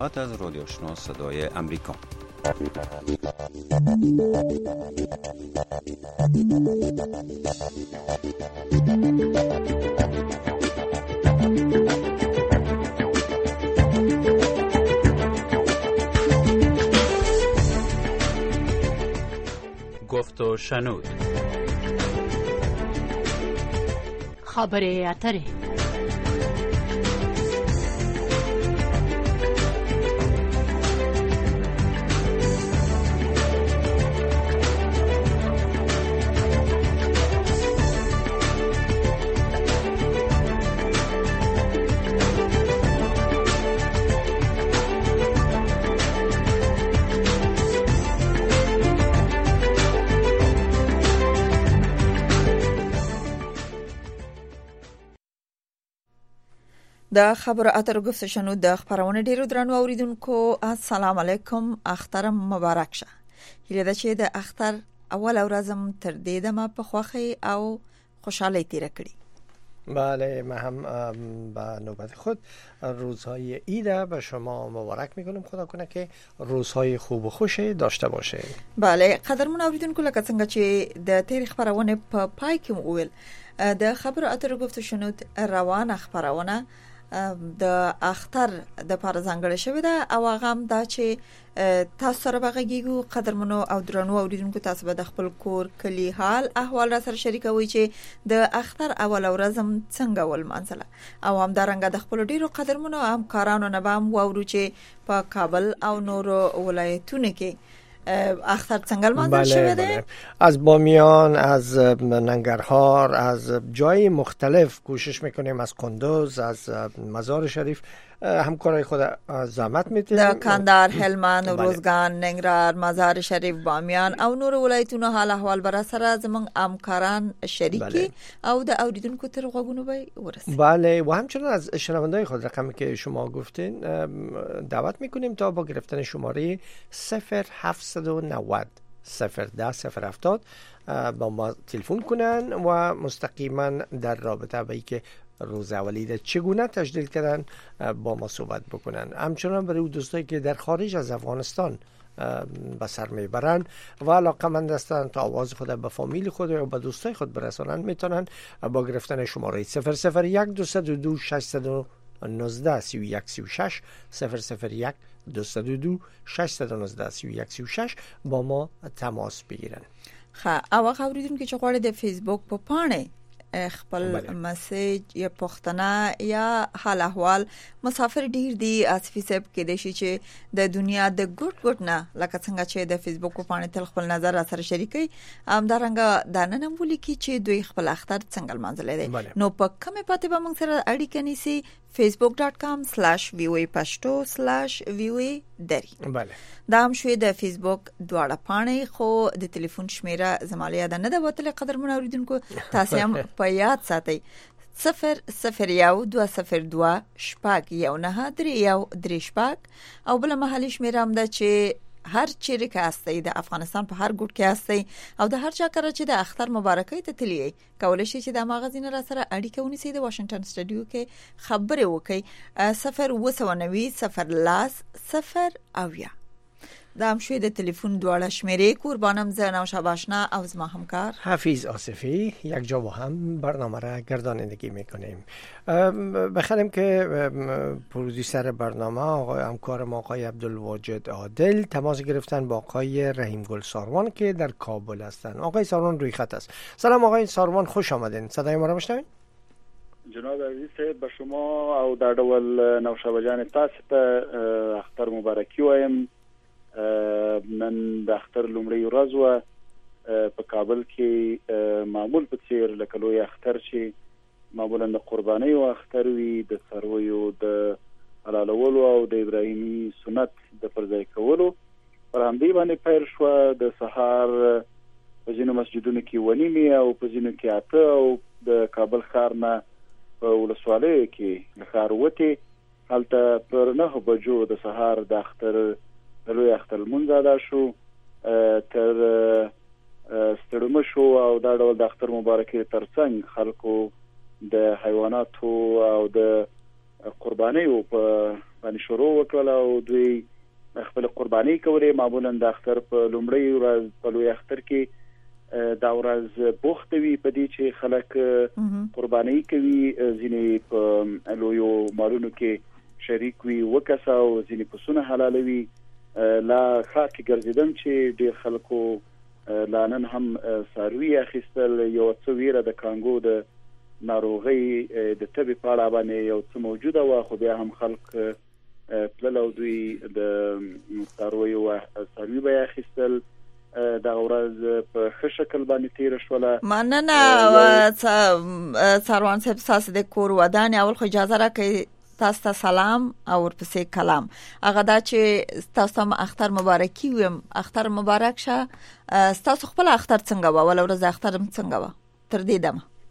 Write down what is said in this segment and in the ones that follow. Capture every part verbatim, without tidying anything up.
از رادیو آشنا صدای امریکا. گفت و شنود. خبره اتره. د خبرو اترو گفت شنود د خبرونه ډیرو درنو اوریدونکو السلام علیکم. اختر مبارک شه. هیله ده چې د اختر اول ورځم تر دې دمه په خوښي او خوشحالۍ تیر کړی. بله، ما هم به نوبت خود روزهای عید به شما مبارک میکنم. خدا کنه که روزهای خوب و خوشی داشته باشه. بله، قدرمن اوریدونکو لکه څنګه چې د تیر خبرونه په پای کې وویل، د خبرو اترو گفت شنود روان خبرونه د اختر د پر ځانګړی شوی ده او هغه هم دا چې تاسو سره بغږیږو. قدرمنو او درنو اوریدونکو، تاسو به د خپل کور کلی حال احوال را سره شریکوي چې د اختر اول ورځم څنګه ولمانځله او هم دا رنګه د خپل ډیرو قدرمنو همکارانو نه به هم واورو چې په کابل او نورو ولایتونو کې اختر څنګه لمانځل شوی دی. از بامیان، از ننگرهار، از جای مختلف کوشش میکنیم، از کندوز، از مزار شریف همکارای خود زحمت میدیم. د کندهار، هلمند، روزگان، ننگرهار، مزار شریف، بامیان او نور ولایتونو حال احوال بر سره زمون همکاران شریکی او د اوریدونکو تر غوږونو به ورسه. بله، و همچنین از شنوندای خود رقمی که شما گفتین دعوت میکنیم تا با گرفتن شماره صفر هفتصد و نود صفر ده صفر هفتاد با ما تلفن کنن و مستقیما در رابطه با اینکه روز اولیه چگونه تجلیل کردن با ما صحبت بکنن. همچنان برای دوستایی که در خارج از افغانستان به سر میبرن و علاقه‌مند هستند تا آواز خود به فامیل خود و به دوستای خود برسانن، میتونن با گرفتن شماره صفر صفر یک دویست و دو ششصد و نوزده سی و یک سی و شش صفر صفر یک دویست و دو ششصد و نوزده سی و یک سی و شش با ما تماس بگیرن. خا او خبریدم که چغواړي د فیسبوک په پاڼه خپل میسج یا پښتنه یا حال احوال مسافر ډیر دی اسفی صاحب کې د شي چې د دنیا د ګډ ګډ نه لکه څنګه چې د فیسبوک په پاڼه تل خپل نظر سره شریکي ام دارنګه د نن مولي کې چې دوی خپل اختر څنګه منځلې دي. نو په کومه پاتې به موږ سره اړیکه نیسي facebook dot com slash v o a pashto slash v o a dari. بله، دا هم شوی د فیسبوک دواړه پاڼې، خو د ټلیفون شمیره زماله یاد نه ده وتل. قدرمن اوریدونکو، تاسو هم په یاد ساتئ صفر صفر یو دو صفر دو شپږ یو نه درې یو درې شپږ او بل محلي شمیره هم ده چې هر چیرې کې هستئ، د افغانستان په هر ګوټ کې هستئ او د هر چا کړه چې د اختر مبارکۍ ته تللی کولای شي چې د ماغزین را سره اړیکه ونیسي. د واشنگټن سټوډیو کې خبرې وکړي صفر و سو نوي صفر لاس صفر اویا. دا هم شوی د ټلیفون دواړه شمیرې. قربانم زه نوشا باشنا او زما همکار حفیظ آصفی یک جا با هم برنامه را گردانندگی میکنیم. بخیریم که پرودوسر برنامه آقای همکار ما آقای عبدالواجد عادل تماس گرفتن با آقای رحیم گل ساروان که در کابل هستند. آقای ساروان روی خط است. سلام آقای ساروان، خوش آمدین. صدای ما را میشنوید؟ جناب عزیز صاحب، به شما او د ډول نوشا جان تاسو ته اختر مبارکي وایم. نن د اختر لومړی ورځ و په کابل کې معمول په څیر لکه لوی اختر چې معمولا د قربانۍ او اختر وي، د څارویو د حلالولو او د ابراهیمي سنت د پرځای کولو پر همدې باندې پیل شو. د سهار په ځینو مسجدونو کې ونیمې او په ځینو کې اته او د کابل ښار نه په ولسوالیو کې له ښار وتې هلته پر نهه بجو د سهار د اختر د لوی اختر لمونځ ادا شو. تر ستړي شو او دا ډول د اختر مبارکي ترڅنګ خلکو د حیواناتو او د قربانیو په باندې شروع وکړه او دوی خپل قرباني کولې. معمولا د اختر په لومړۍ ورځ په لوی اختر کې دا ورځ بوخت وي په دې چې خلک قرباني کوي، ځینې په لویو مالونو کې شریک وي وکسه او ځینې پسونه حلالوي. لا ښار کې ګرځېدم چې ډېر خلکو لا نن هم څاروي اخیستل. یو څه ویره د کانګو د ناروغۍ د تبې په اړه باندې یو څه موجوده وه، خو بیا هم خلک تلل او دوی د څارویو څاروي به یې اخیستل. دا ورځ په ښه شکل باندې تیره شوله. مننه سروان صاحب، تاسو د کور ودانې اول خو اجازه راکړئ تاسو ته سلام او ورپسې کلام. هغه دا چې تاسو هم اختر مبارکي ویم. اختر مبارک شه. تاسو خپل اختر څنګه و؟ ول ورځ اختر څنګه و تر دې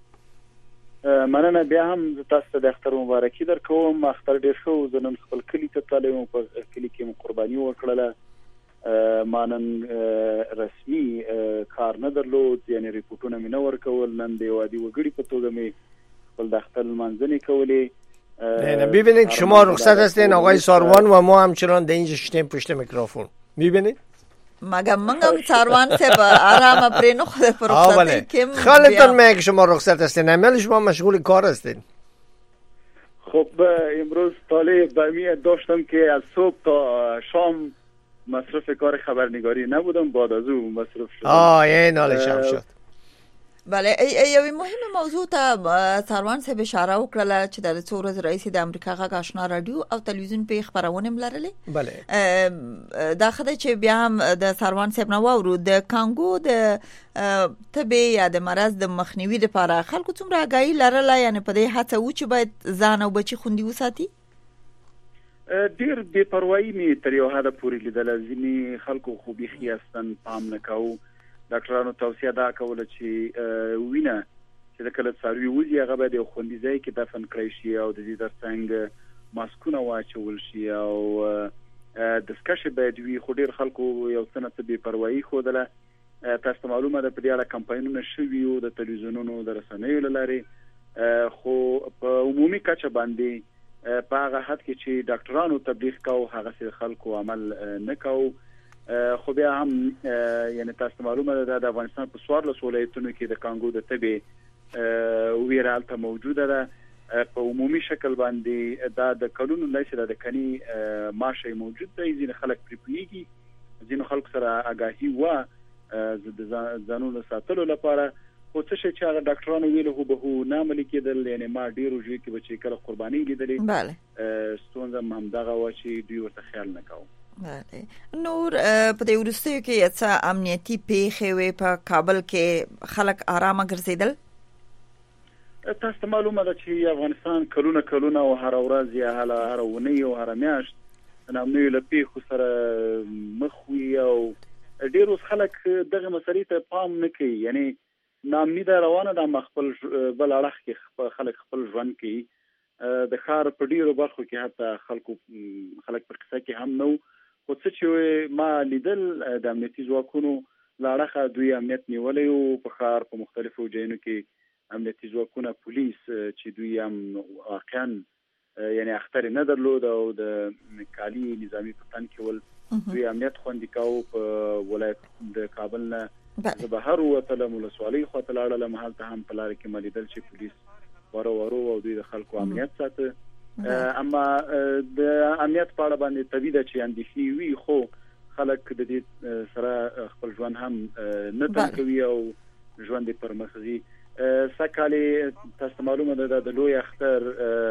دمه؟ مننه. بیا هم تاسو ته د اختر مبارکي درکوم. اختر ډیر ښه و. زه نن خپل کلي ته تللی وم، په کلي کې مو قرباني وکړله. ما نن رسمي کار نه درلود، یعنی ریپورتونه مې نه ورکول. نن د یو عادي وګړي په توګه مې خپل د اختر لمانځنې کولې. نه ببینید شما رخصت هستین آقای ساروان و ما همچنان در اینجا شدیم پشت میکروفون. میبینید مگه منم ساروان صاحب آرام پرینو خود پر رخصت کم خالتون میگه شما رخصت هستین، امیل شما مشغول کار هستین. خب امروز طالب برمی داشتم که از صبح تا شام مصرف کار خبرنگاری نبودم، بعد از او مصرف شدم. آه این حالش هم شد. بله یوه مهمه موضوع ته سروان صاحب اشاره وکړه چې د څو ورځې رئیس د امریکا غږ آشنا رادیو او تلویزیون په خبرونه ملرلې. بله دا خدای چې بیا هم د سروان صاحب نو ورو د کانګو د تبې یا د مرض د مخنیوي لپاره خلکو څومره آگاهي لرله، یعنی په دې هڅه و چې باید ځان او بچي خوندي وساتي؟ ډیر بے پروايي می تر یو حد پورې لیدل. ځینې خلکو خو بيخي اصلا پام نه کاوه. ډاکټرانو توصیه دا کوله چې وینه چې د کله څاروي وځي هغه باید یو خوندي ځای کې دفن کړی شي او د دې ترڅنګ ماسکونه واچول شي او دسکشې باید وي. خو ډېر خلکو یو څه نه څه بې پروایي ښودله. تاسو ته معلومه ده په دې اړه کمپاینونه شوي وو د تلویزیونونو د رسنیو له لارې، خو په عمومي کچه باندې په هغه حد کې چې ډاکټرانو تبلیغ کاوه هغسې خلکو عمل نه کاوه. خو بیا هم یعنی تاسو معلومه ده د افغانستان په څوارلسو ولایتونو کې د کانګو د تبې ویره هلته موجوده ده. په عمومي شکل باندې دا د کلونو لسې د کني ماشه موجود دی. ځینې خلک پرې پوهېږي، ځینو خلکو سره آګاهي وه د ځانونو ساتلو لپاره، خو څه شی چې هغه ډاکټرانو ویلو خو به هو نه عملي کېدل. یعنې ما ډېرو ژویو کې به چې کله قرباني لیدلې ستونزه هم همدغه وه چې دوی ورته خیال نه کوو. بله نور په دې وروستیو کې څه امنیتي پیښې وې په کابل کې خلک آرامه ګرځېدل؟ تاسو ته معلومه ده چې افغانستان کلونه کلونه او هره ورځ یا هره اونۍ او هره میاشت د نامنویو له پیښو سره مخ وي او ډېر اوس خلک دغه مسلې ته پام نه کوي. یعنې ناامني ده روانه ده، ما خپل بل اړخ کې خلک خپل ژوند کوي. د ښار په ډېرو برخو کې حتی خلکو خلک پر قصه کې هم نه و. خو څه چې ما لیدل د امنیتي ځواکونو له اړخه دوی امنیت نیولی و. په ښار په مختلفو ځایونو کې امنیتي ځواکونه پولیس چې دوی هم واقعا یعنی اختر نه درلود او د کالي نظامي په تن کې ول دوی امنیت خوندي کاوه. په ولایت د کابل نه د بهر وتلم ولسوالۍ خواته لاړلم، هلته هم په لاره کې ما لیدل چې پولیس ورو ورو او دوی د خلکو امنیت ساته. اما د امنیت په اړه باندې طبیعي ده چې اندېښنې وي، خو خلک د دې سره خپل ژوند هم نه تم کوي او ژوند یې پر مخ ځي. سږکال تاسو ته معلومه ده د لوی اختر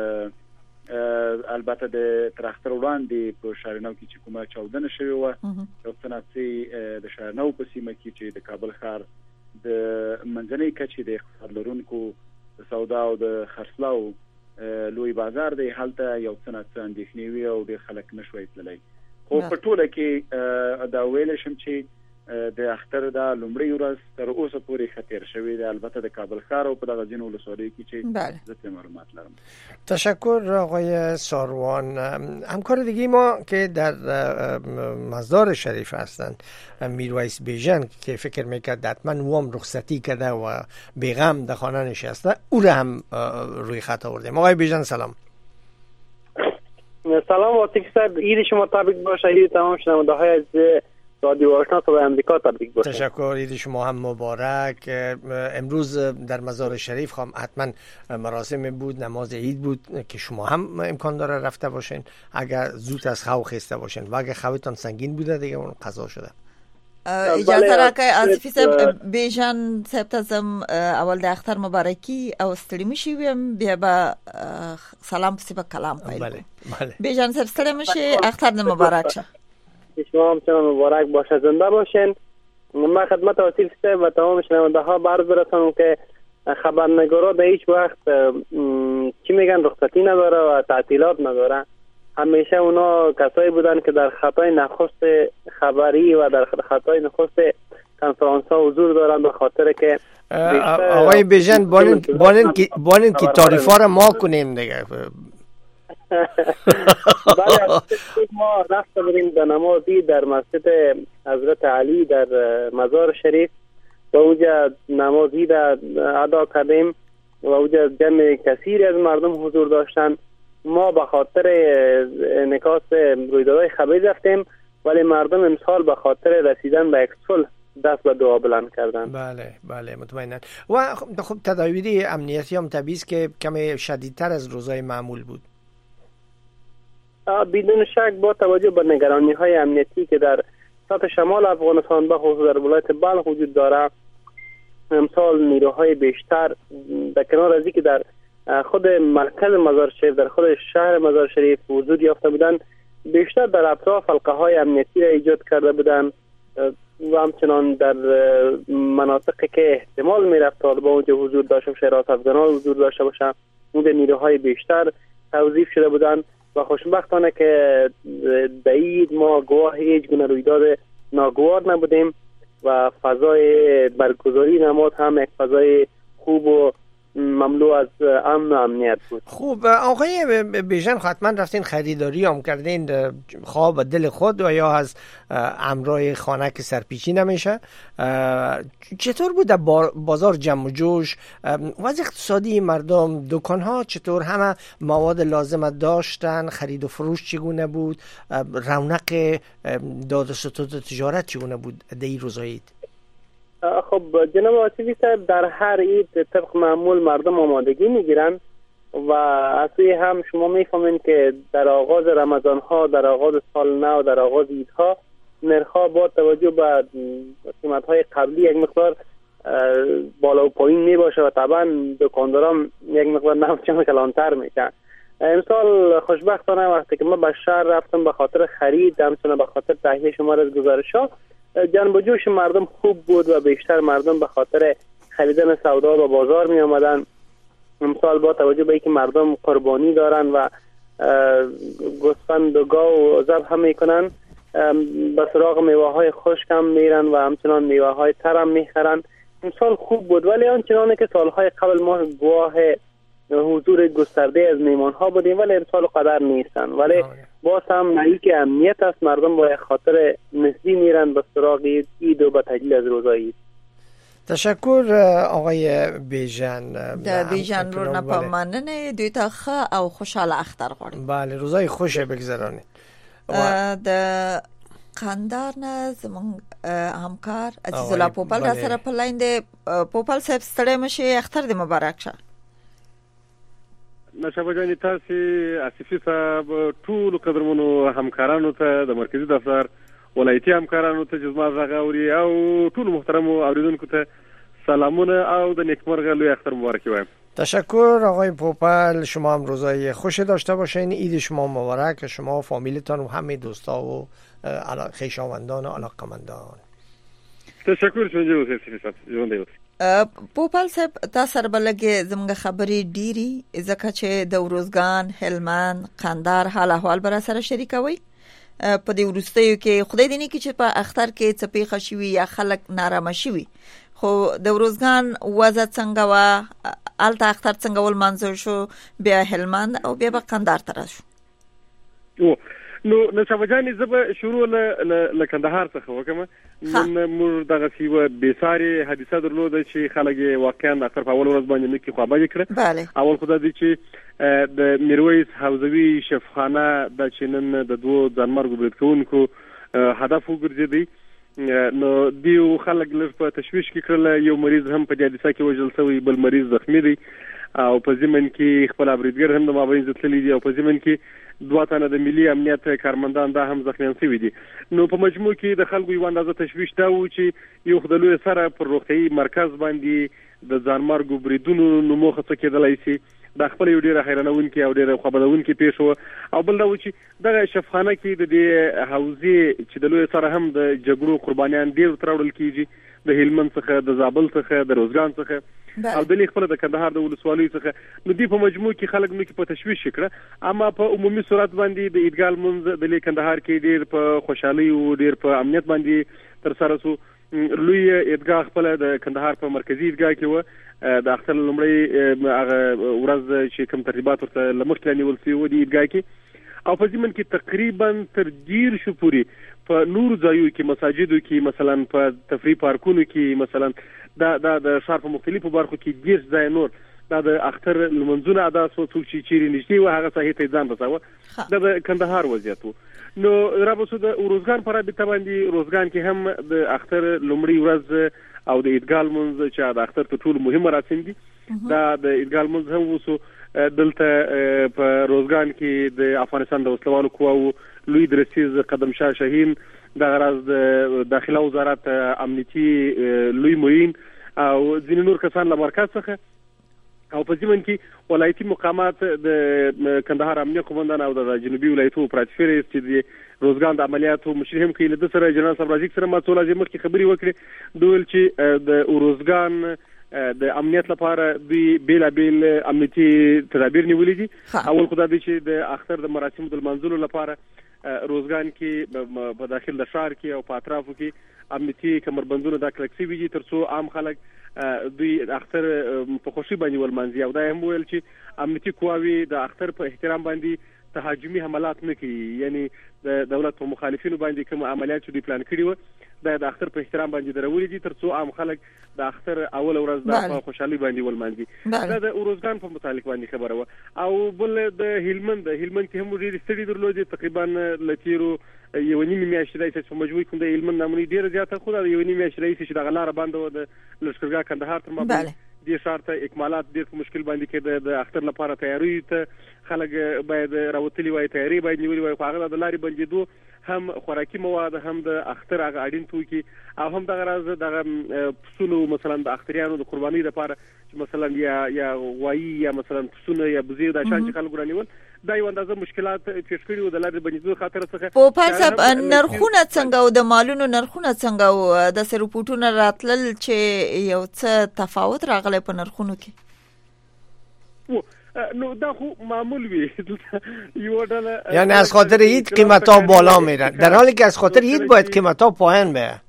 البته د تر اختر وړاندې په شارنو کې چې کومه چاودنه شوې وه، یو څه ناڅه د شارنو په سیمه کې چې د کابل ښار د منځنۍ کچې د اقتصاد لرونکو د سودا او د خرڅلاو لوی بازار دی، هلته یو څه ناڅه اندېښنې وي او ډېر خلک نه شوی تللی. خو په ټوله کې دا ویلی شم چې د اختر دا لومړۍ ورځ تر اوسه پورې ښه تېر شوې ده، البته د کابل ښار او په دغه ځینو ولسوالیو کې چې زه ترې معلومات لرم. تشکر آقای ساروان. همکار دیگه ما که در مزار شریف هستند میرویس بیژن که فکر میکرد حتما وام رخصتی کرده و بیغم در خانه نشسته، او را هم روی خط آوردیم. آقای بیژن سلام. سلام عاطفی صاحب، عید شما تبریک باشه. عید تمام شنونده های از رادیو آشنا صدای امریکا تبریک باشه. تشکر، عید شما هم مبارک. امروز در مزار شریف خواهم حتما مراسم بود، نماز عید بود که شما هم امکان داره رفته باشین اگر زود از خواب خسته باشین و اگر خوابتان سنگین بوده دیگه اون قضا شده. اجازه را که عاطفی صاحب بیژن صاحب تازم اول د اختر مبارکی او ستړي مشي ویم بیا به سلام پسې به کلام پیل. بله بله بیژن صاحب ستړي مشي، اختر مبارک شه. شما هم چنان مبارک باشه، زنده باشین. من خدمت عاطفی صاحب و تمام شنونده ها عرض برسانم که خبرنگارا در هیچ وقت چی میگن رخصتی نداره و تعطیلات نداره. همیشه اونا کسایی بودن که در خطای نخست خبری و در خطای نخست کنفرانس ها حضور دارن، به خاطر که آقای بیژن بانین بانین که بانین که تعریفا رو ما کنیم دیگه. بله، ما رفته بودیم در نمازی در مسجد حضرت علی در مزار شریف و اونجا نمازی در ادا کردیم و اونجا جمع کثیری از مردم حضور داشتن. ما به خاطر انعکاس رویدادهای خبری رفتیم ولی مردم امسال به خاطر رسیدن به یک صلح دست به دعا بلند کردن. بله بله مطمئنا. و خب تدابیر امنیتی هم طبیعی است که کمی شدیدتر از روزهای معمول بود. بدون شک با توجه به نگرانی های امنیتی که در سطح شمال افغانستان به خصوص در ولایت بلخ وجود داره، امسال نیروهای بیشتر در کنار از اینکه در خود مرکز مزار شریف در خود شهر مزار شریف وجود یافته بودن، بیشتر در اطراف حلقه های امنیتی را ایجاد کرده بودن و همچنان در مناطقی که احتمال میرفت طالبان اونجا حضور داشته باشه، راست افغانان حضور داشته باشه، اونجا نیروهای بیشتر توظیف شده بودن و خوشبختانه که در عید ما گواه هیچ گونه رویداد ناگوار نبودیم و فضای برگزاری نماز هم یک فضای خوب و مملو از امن و امنیت بود. خوب آقای بیژن، حتما رفتین خریداری هم کردین خواه دل خود و یا از امرای خانه که سرپیچی نمیشه. چطور بود بازار جمع و جوش؟ وضع اقتصادی مردم، دکان ها چطور؟ همه مواد لازم داشتن؟ خرید و فروش چگونه بود؟ رونق داد و ستد تجارت چگونه بود در این روزهای؟ خب جناب عاطفی صاحب، در هر عید طبق معمول مردم آمادگی میگیرن و اصلی هم شما میفهمین که در آغاز رمضان ها، در آغاز سال نو، در آغاز عیدها نرخ‌ها با توجه به قیمت های قبلی یک مقدار بالا و پایین میباشه و طبعا دکانداران یک مقدار نفچه کلانتر میشن. امسال خوشبختانه وقتی که ما به شهر رفتم به خاطر خرید، همچنان به خاطر تهیه شمار از گزارش ها، جنب و جوش مردم خوب بود و بیشتر مردم به خاطر خریدن سودا به بازار می آمدن. امسال با توجه به اینکه مردم قربانی دارن و گوسفند و گاو ذبح هم میکنن، به سراغ میوه های خشک هم میرن و همچنان میوه های تر هم میخرن. امسال خوب بود ولی آنچنانه که سالهای قبل ما گواه حضور گسترده از میمان ها بودیم ولی امسال قدر نیستن، ولی باز هم نهی که امنیت است، مردم با خاطر نسبی میرن به سراغ عید و به تجلیل از روزای عید. تشکر آقای بیژن. د بیژن رو نه په مننه دوی ته ښه او خوشاله اختر غواړم. بله، روزای خوش بگذرانید. د قندار نه زمون همکار عزیز الله پوپل را سره په لاین دی. پوپل صاحب ستړی مشي، اختر دې مبارک شه. نشابه جانی تاسو اسفی صاحب ټول قدرمنو همکارانو ته د مرکزی دفتر ولایتي همکارانو ته جزما زغاوري او ټول محترمو اوریدونکو ته سلامونه او د نیکمرغه لوی اختر مبارک وایم. تشکر آقای پوپل، شما هم روزای خوش داشته باشین. عید شما مبارک، شما و فامیلتان و همه دوستا و خویشاوندان و علاقمندان. تشکر شونجه اوسئ صاحب، ژوند دی. پوپل صاحب تاسو سره بلګه زموږ خبرې ډيري ځکه چې د وروزګان، هلمند، قندار حال احوال بر سره شریکوي. په دې ورستیو کې خدای دې نه کې چې په اختر کې څپې خشوي یا خلک نارامه شي، خو د وروزګان وضع څنګه وا؟ الته اختر څنګه ول منځو شو، بیا هلمند او بیا به قندار تر شو. او نو نشابه جان زب شروع ل کندهار څخه وکم نن موږ دغه سیوه بیساری حادثه درلوده چې خلک واقعا اکثر په اول ورځ باندې نکي خوابه کړه. اول خدای دې چې د میرویس حوزوي شفخانه د چنن د دوه ځانمرګ برید کوونکو هدف وګرځیدي. نو دیو خلک لږ په تشویش کې کړل. یو مریض هم په حادثه کې وژل شوی، بل مریض زخمی دی او په ضمن کې خپل بریدګر هم د مابین ځتلې دي او په ضمن کې دوه تنه د ملي امنیت کارمندان دا هم زخمیان شوي دي. نو په مجموع کې د خلکو یو اندازه تشویش دا و چې یو خدلوی سره پر روغتي مرکز باندې د ځانمرګ بریدونو نموخه څه کېدلای شي. دا خپل یو ډیره حیرانونکې او ډیره خوابدونکې پیښه و. او بل دا و چې دغه شفخانه کې د دې حوزې چې د لوی سره هم د جګړو قربانیان ډیر تراوړل کیږي، د هلمند څخه، د زابل څخه، د روزګان څخه او د خپل د کندهار د ولسوالۍ څخه. نو دې په مجموع کې خلک نو کې په تشویش کړه. اما په عمومي صورت باندې د عیدګاه لمونځ د کندهار کې ډیر په خوشحالي او ډیر په امنیت باندې تر سره سو. لوی عیدګاه خپل د کندهار په مرکزی عیدګاه کې و. د اختر لومړی هغه ورځ چې کوم ترتیبات ورته لمخکې نیول شوي و د عیدګاه کې، او په ضمن کې تقریبا تر ډیر شو پورې په نور ځایو کې، مساجدو کې، مثلا په تفریح پارکونو کې، مثلا دا د ښار په مختلفو برخو کې ډیر ځای نور دا د اختر لمونځونه ادا شو چې چیرې نږدې و هغه ساحې ته ځان رساوه. دا د کندهار وضعیت و. نو رابطه د روزګان پر رابطه باندې روزګان کې هم د اختر لومړی ورځ او د عیدګاه لمونځ چې د اختر ته ټول مهم مراسم دي، دا د عیدګاه لمونځ هم وسو. دلته په روزګان کې د افغانستان د وسلوالو قواو لوی درسیز قدم شاه شاهین، د غراز د داخله وزارت امنیتي لوی معین او ځینې نور کسان له مرکز څخه او په ضمن کې ولایتي مقامات د کندهار امنیه قومندان او د جنوبي ولایتو پراتفیر چې د روزګان د عملیاتو مشر هم کې له سره جنرال صبرازیک سره ما څو لازم مخکې خبري وکړي. دوی چې د روزګان د امنیت لپاره د بیل بیل امنیتي تدابیر نیولې دي. اول خدای دې چې د اختر د مراسمو د منځلو لپاره روزګان کې په داخل د ښار کې او په اطرافو کې امنیتي کمربندونه د کلکسي ویجی تر څو عام خلک دوی اختر په خوشي باندې ولمنځي. او دا هم ویل چې امنیتي قواوی د اختر په احترام باندې تهاجمي حملات نه کوي، یعنی د دولت په مخالفینو باندې کوم عملیات چې پلان کړی و دا د اختر په احترام باندې درولې دي تر څو عام خلک د اختر اول ورځ د خوشحالي باندې ولمنځي. دا د روزګان په متعلق باندې خبره و. او بل د هلمند د هلمند کې هم ډېر ستړي درلودي، تقریبا لتیرو یو نیمه میاشت راځي چې په مجموعي کوم د هلمند نامونی ډېر زیاته خو دا یو نیمه میاشت راځي چې د غلار باندې و د لشکرګاه کندهار تر مابین دې ښار ته اکمالات ډېر مشکل باندې کې د اختر لپاره تیاری ته خلک باید راوتلي وای، تیاری باید نیولې وای. خو هغه د لارې بندېدو هم خوراکي مواد هم د اختر هغه اړین توکي او هم دغه راز دغه پسونو مثلا د اختریانو د قربانۍ لپاره چې مثلا یا یا غوایي یا مثلا پسونه یا بوزي د شان چې خلک رانیول دا یو اندازه مشکلات پیښ کړي و د لارې بندېدو خاطر څخه. په پاسب نرخونه څنګه او د مالونو نرخونه څنګه او د سرپورټونو راتلل چې یو څه تفاوت راغلی په نرخونو کې؟ نو دا خو معمول وی یو ډول یعنی از خاطر عید قیمتا بالا میرن در حالی که از خاطر عید باید قیمتا پایین بره.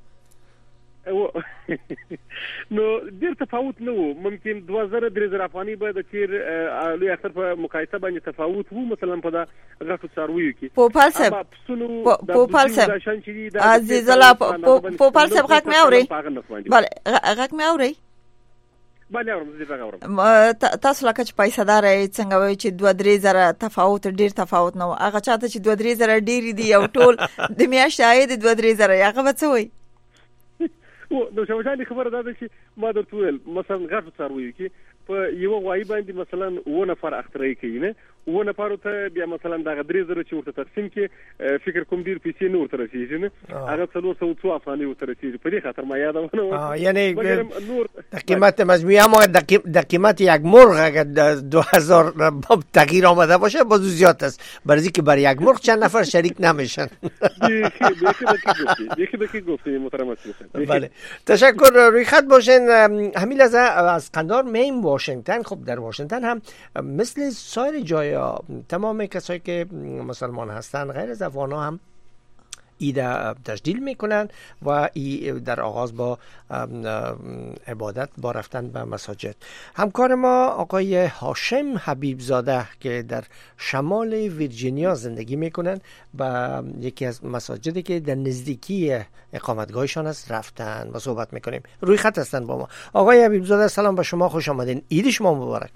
نو ډیر تفاوت نه وو، ممکن دوه زره درې زره افغاني به د تیر لوی اختر په مقایسه باندې تفاوت وو. مثلا په دا غټو څارویو کې پوپال صاحب پوپال صاحب عزیز الله پوپال صاحب غږ مې اوري؟ بله غږ مې اوري؟ باندې اورم زه راغورم. تاسو لکه چې پیسې دار څنګه وای چې دوه درې زره تفاوت ډیر تفاوت نه هغه چاته چې دوه درې زره ډیر دي او ټول د میاشتې عاید دوه درې زره هغه به څه وای؟ و نو شوشاني خبره ده چې ما درته ویل مثلا غټ څاروي کې په یو غوای باندې مثلا و نفر اخترای کوي نه و نفر ته بیا مثلا دغه درې زره چې ورته تقسیم کې فکر کوم ډیر پیسې نور تر رسیدي نه هغه څلور سوه څو افغاني ورته رسیدي. په دې خاطر ما یادونه یعنی د قیمت مجموعی ما در قیمت یک مرغ اگر دو هزار تغییر آمده باشه بازو زیاد است، برای اینکه برای یک مرغ چند نفر شریک نمیشن. یکی دکی گفتی محترم هستید. بله تشکر. روی خط باشین. همین لحظه از قندهار میم واشنگتن. خب در واشنگتن هم مثل سایر جای تمام کسایی که مسلمان هستن غیر از افغان ها هم ایده تجدیل میکنن و ای در آغاز با عبادت با رفتن به مساجد. همکار ما آقای هاشم حبیب زاده که در شمال ویرجینیا زندگی میکنن و یکی از مساجدی که در نزدیکی اقامتگاهشان است رفتن و صحبت میکنیم. روی خط هستن با ما. آقای حبیب زاده سلام به شما، خوش آمدین. عید شما مبارک.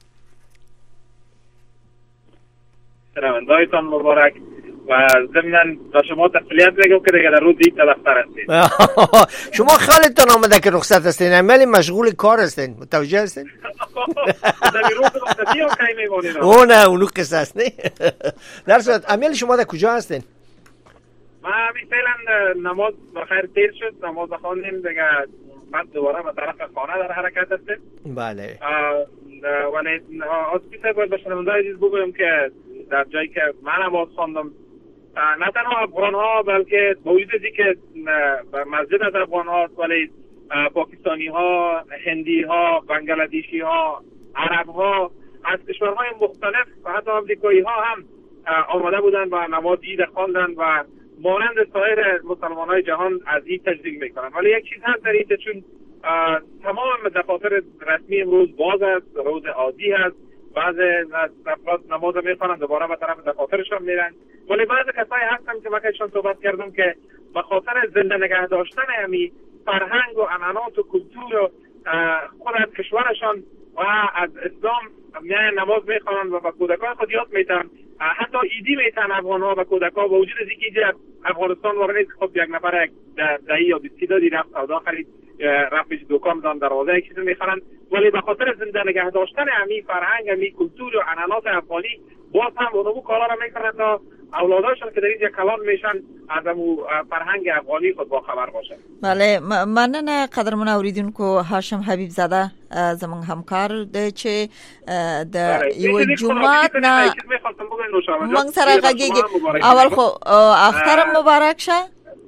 شنونده‌هایتان مبارک و ضمناً با شما تسلیت میگم که دیگه در روز عید در دفتر هستین. شما خیالتون آمده که رخصت هستین ولی مشغول کار هستین، متوجه هستین؟ در روز رخصتی ها کی میمونین؟ او نه اونو قصه است نه. در صورت امیل شما در کجا هستین؟ ما همین فعلا نماز بخیر تیر شد، نماز خواندیم دیگه بعد دوباره به طرف خانه در حرکت هستیم. بله. ولی آسپیسه باید به شنونده‌های عزیز بگویم که در جایی که من نماز خواندم نه تنها افغان ها بلکه با وجود اینکه که مسجد از افغان ها ولی پاکستانی ها، هندی ها، بنگلادیشی ها، عرب ها از کشورهای مختلف و حتی امریکایی ها هم آماده بودن و نماز عید خواندن و مانند سایر مسلمان های جهان از عید تجلیل میکنن. ولی یک چیز هست در عید، چون تمام دفاتر رسمی امروز باز است، روز عادی هست، بعض افراد نماز میخوانند دوباره به طرف دفاترشان میرن، ولی بعض کسایی هستن که وقتشان صحبت کردم که به خاطر زنده نگه داشتن همی فرهنگ و عنعنات و کلتور و خود از کشورشان و از اسلام میان نماز میخوانند و به کودکان خود یاد میتن. حتی ایدی میتن افغان ها و کودکان با وجود از اینکه افغانستان وارد نیست، خب یک نفر یک دهی یا بیستی دادی رفت سودا خرید، رفت پیش دکان دان دروازه یک چیزی میخرن، ولی به خاطر زنده نگه داشتن همی فرهنگ همی کلتور و عنعنات افغانی باز هم اونو کارا را میکنن تا اولاداشون که در اینجا کلان میشن از امو فرهنگ افغانی خود با خبر باشن. بله مننه قدرمن اوریدونکو هاشم حبیب زاده زمون همکار ده چې د یو جمعات نه من سره غږیږي. اول خو اختر مبارک شه.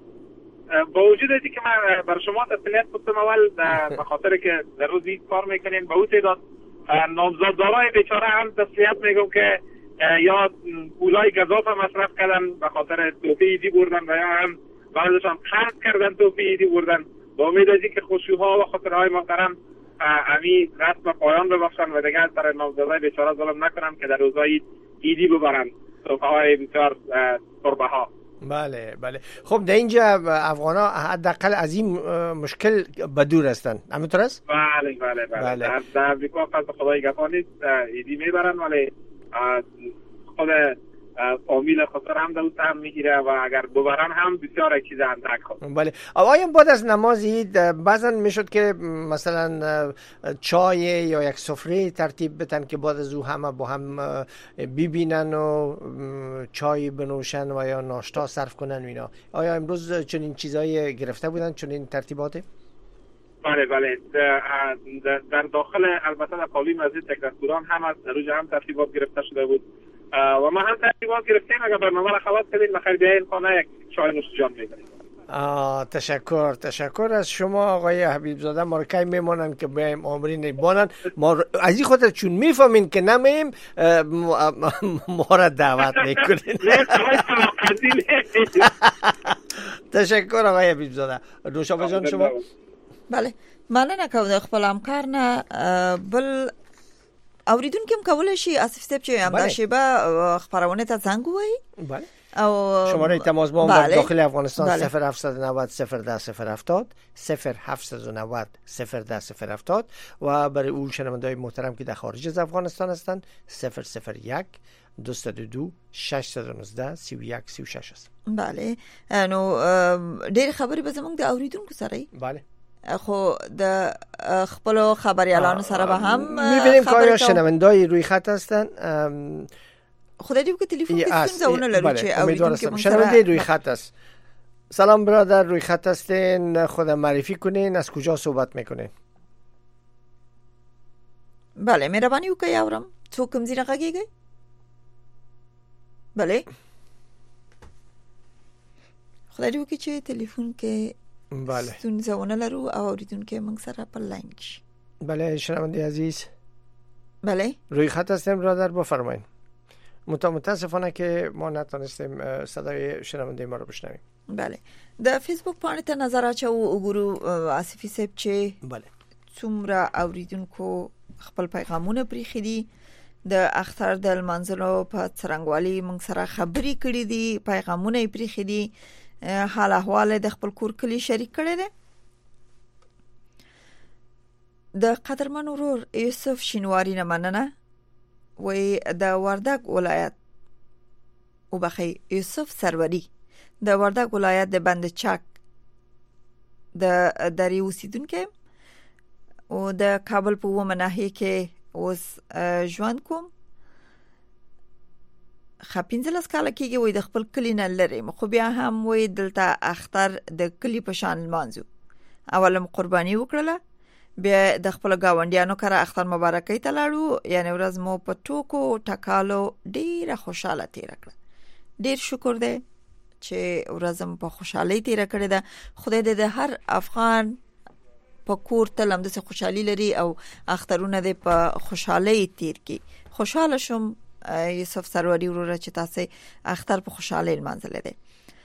با وجود اینکه که من بر شما تسلیت گفتم اول به خاطر که در روز عید کار میکنین، به اون تعداد نامزددارای بیچاره هم تسلیت میگم که یا پولای گزاف مصرف کردن به خاطر توفی عیدی بردن و یا هم بعضشان خرج کردن توفی عیدی بردن. با امید از اینکه خوشی‌ها و خاطرهای محترم امی رسم پایان ببخشن و دیگه سر نامزدای بیچاره ظلم نکنن که در روزهای عیدی ببرن توفی‌های بسیار پربها. بله بله. خب در اینجا افغانا حداقل از این مشکل بدور هستن، همینطور است؟ بله بله بله, بله. در امریکا قصد خدای گفا نیست، عیدی میبرن ولی خود فامیل خسر هم دوست هم میگیره و اگر ببرن هم بسیار چیز اندک خود. بله. آیا بعد از نماز عید بعضا میشد که مثلا چای یا یک سفره ترتیب بتن که بعد از او همه با هم ببینن و چای بنوشن و یا ناشتا صرف کنن و اینا؟ آیا امروز چنین چیزایی گرفته بودن، چنین ترتیباتی؟ بله بله. در داخل البته در قالی مسجد تکراران هم از روز هم ترتیبات گرفته شده بود و ما هم ترتیبات گرفتیم. اگر برنامه را خلاص کردیم بخیر بیاین خانه یک چای نوش جان می‌کنیم. آه تشکر تشکر از شما آقای حبیب زاده. ما رو کی میمونن که بیایم آمرین بانن، ما از این خاطر چون میفهمین که نمیم ما را دعوت میکنین. تشکر آقای حبیب زاده. نوشابه جان شما؟ بله مننه کوم خپل همکار نه بل اوریدونکو هم کولای شي آصف صاحب چې همدا شیبه خبرونه ته زنګ وای. بله. او شماره تماس با ما داخل افغانستان صفر هفت نه صفر صفر ده صفر هفتاد صفر هفت نه صفر صفر ده صفر هفتاد و برای اون شنونده‌های محترم که در خارج از افغانستان هستند صفر صفر یک دویست و دو ششصد و نوزده سی و یک سی و شش است. بله نو ډېر خبرې به زموږ د اوریدونکو سره. بله. خو د خپل خبريالانو سره به هم می‌بینیم که آیا شنونده‌ای روی خط هستن. خدای دې وکړي تلیفون کې څنګه لرو چې اوریدونکو شنونده روی خط است. سلام برادر، روی خط هستین، خود معرفی کنین، از کجا صحبت میکنین؟ بله مهرباني وکړئ اورم څوک کوم ځای راغږیږي؟ بله خدای دې وکړي چې تلیفون کې بله ستونزه ونه لرو او اوریدونکو موږ سره په لاین کې. بله شنونده عزیز، بله روی خط هستیم برادر، بفرمایید. متاسفانه که ما نتونستیم صدای شنونده ما رو بشنویم. بله د فیسبوک باندې ته نظر اچو وګورو آصفی صاحب چې بله څومره اوریدونکو خپل پیغامونه پریخي دي د اختر د منځلو په څرنګوالي موږ سره خبرې کړې دي، پیغامونه پریخي دي، حال احوال د خپل کور کلی شریک کړي دي. د قدرمن ورور یوسف شینواری نه مننه وی د وردګ ولایت او بخي یوسف سروری د وردګ ولایت د بند چک د دری اوسیدونکو او د کابل په ومناهي کې اوس ژوند کوم. خپینځلس کال کېږي وي د خپل کلی نه لري، خو بیا هم وي دلته اختر د کلی په شان مانځو. اولم قرباني وکړه، بیا د خپل گاونډیانو سره اختر مبارکي ته لاړو، یعنی ورځ مو په ټوکو ټکالو ډیره خوشاله تیر کړه. ډیر شکر دی چې ورځم په خوشحالي تیر کړې ده. خدای دې د هر افغان په کور ته لمده خوشحالي لري او اخترونه دې په خوشحالي تیر کی. خوشاله شم یوسف سروری وروره چې تاسو اختر په خوشحالي لمانځل دي.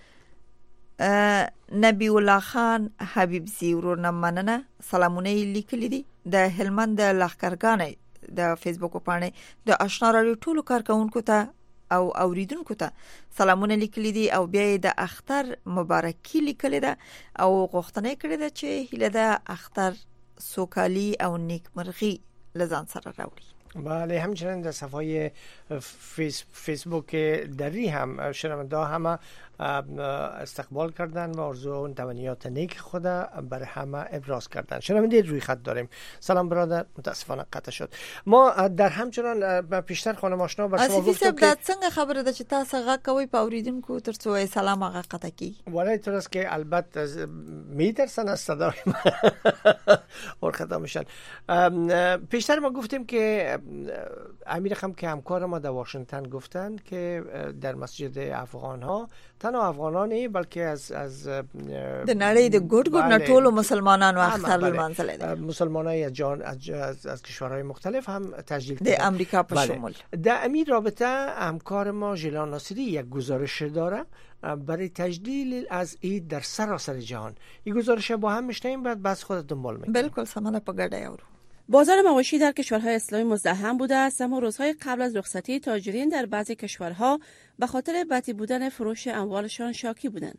نبی الله خان حبیب زی ورور نه مننه سلامونه لیکلي دي. د هلمند د لخرګانې د فیسبوک باندې د آشنا رادیو ټولو کارکونکو ته او اوریدونکو ته سلامونه لیکلي دي او بیا د اختر مبارکي لیکلي ده او غوښتنه کړې ده چې هیله ده اختر سوکالي او نیکمرغي لزان سره راوړي. بله همچنین در صفحه فیس فیسبوک دری هم شنونده همه استقبال کردن و آرزو اون تمنیات نیک خود برای همه ابراز کردن. شنونده روی خط داریم. سلام برادر، متاسفانه قطع شد. ما در همچنان پیشتر خانم آشنا بر شما گفتم که څنګه خبره ده چې تاسو غا کوي په اوریدونکو ترڅو سلام هغه قطع کی. ولای تر است که البته میترسن از صدای ما اور خطا میشن. پیشتر ما گفتیم که امیر خم که همکار ما در واشنگتن گفتن که در مسجد افغان ها تنها افغانان نه بلکه از از د نړۍ د ګډ ګډ نه ټولو مسلمانانو اختر لمانځل دي. مسلمانای از جان از, از, از کشورهای مختلف هم تسجیل کردن. د امریکا په شمول. در امیر رابطه همکار ما ژیلان ناصری یک گزارش داره برای تجلیل از عید در سراسر جهان. این گزارش با هم میشنیم بعد بس خود دنبال میکنیم. بالکل سمانه په ګډه یورو. بازار مواشی در کشورهای اسلامی مزدحم بوده است، اما روزهای قبل از رخصتی تاجرین در بعضی کشورها به خاطر بطی بودن فروش اموالشان شاکی بودند.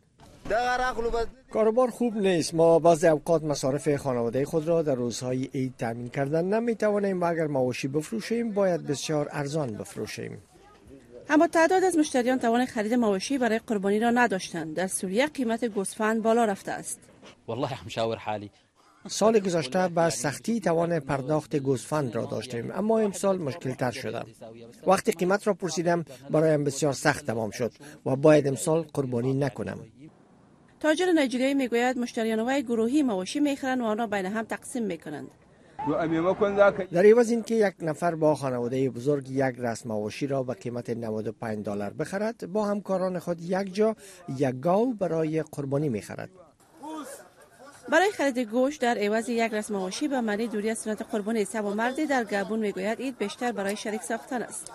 کاروبار خوب نیست. ما بعضی اوقات مصارف خانواده خود را در روزهای عید تامین کردن نمیتوانیم و اگر مواشی بفروشیم باید بسیار ارزان بفروشیم. اما تعداد از مشتریان توان خرید مواشی برای قربانی را نداشتند. در سوریه قیمت گوسفند بالا رفته است. والله مشاور حالی. سال گذشته با سختی توان پرداخت گوسفند را داشتیم، اما امسال مشکل تر شده. وقتی قیمت را پرسیدم برایم بسیار سخت تمام شد و باید امسال قربانی نکنم. تاجر نایجریایی میگوید مشتریان وی گروهی مواشی میخرند و آن را بین هم تقسیم میکنند. در عوض اینکه یک نفر با خانواده بزرگ یک راس مواشی را به قیمت نود و پنج دلار بخرد، با همکاران خود یک جا یک گاو برای قربانی میخرد. برای خرید گوشت در عوض یک راس مواشی به معنی دوری از سنت قربانی سب و مردی در گابون میگوید عید بیشتر برای شریک ساختن است.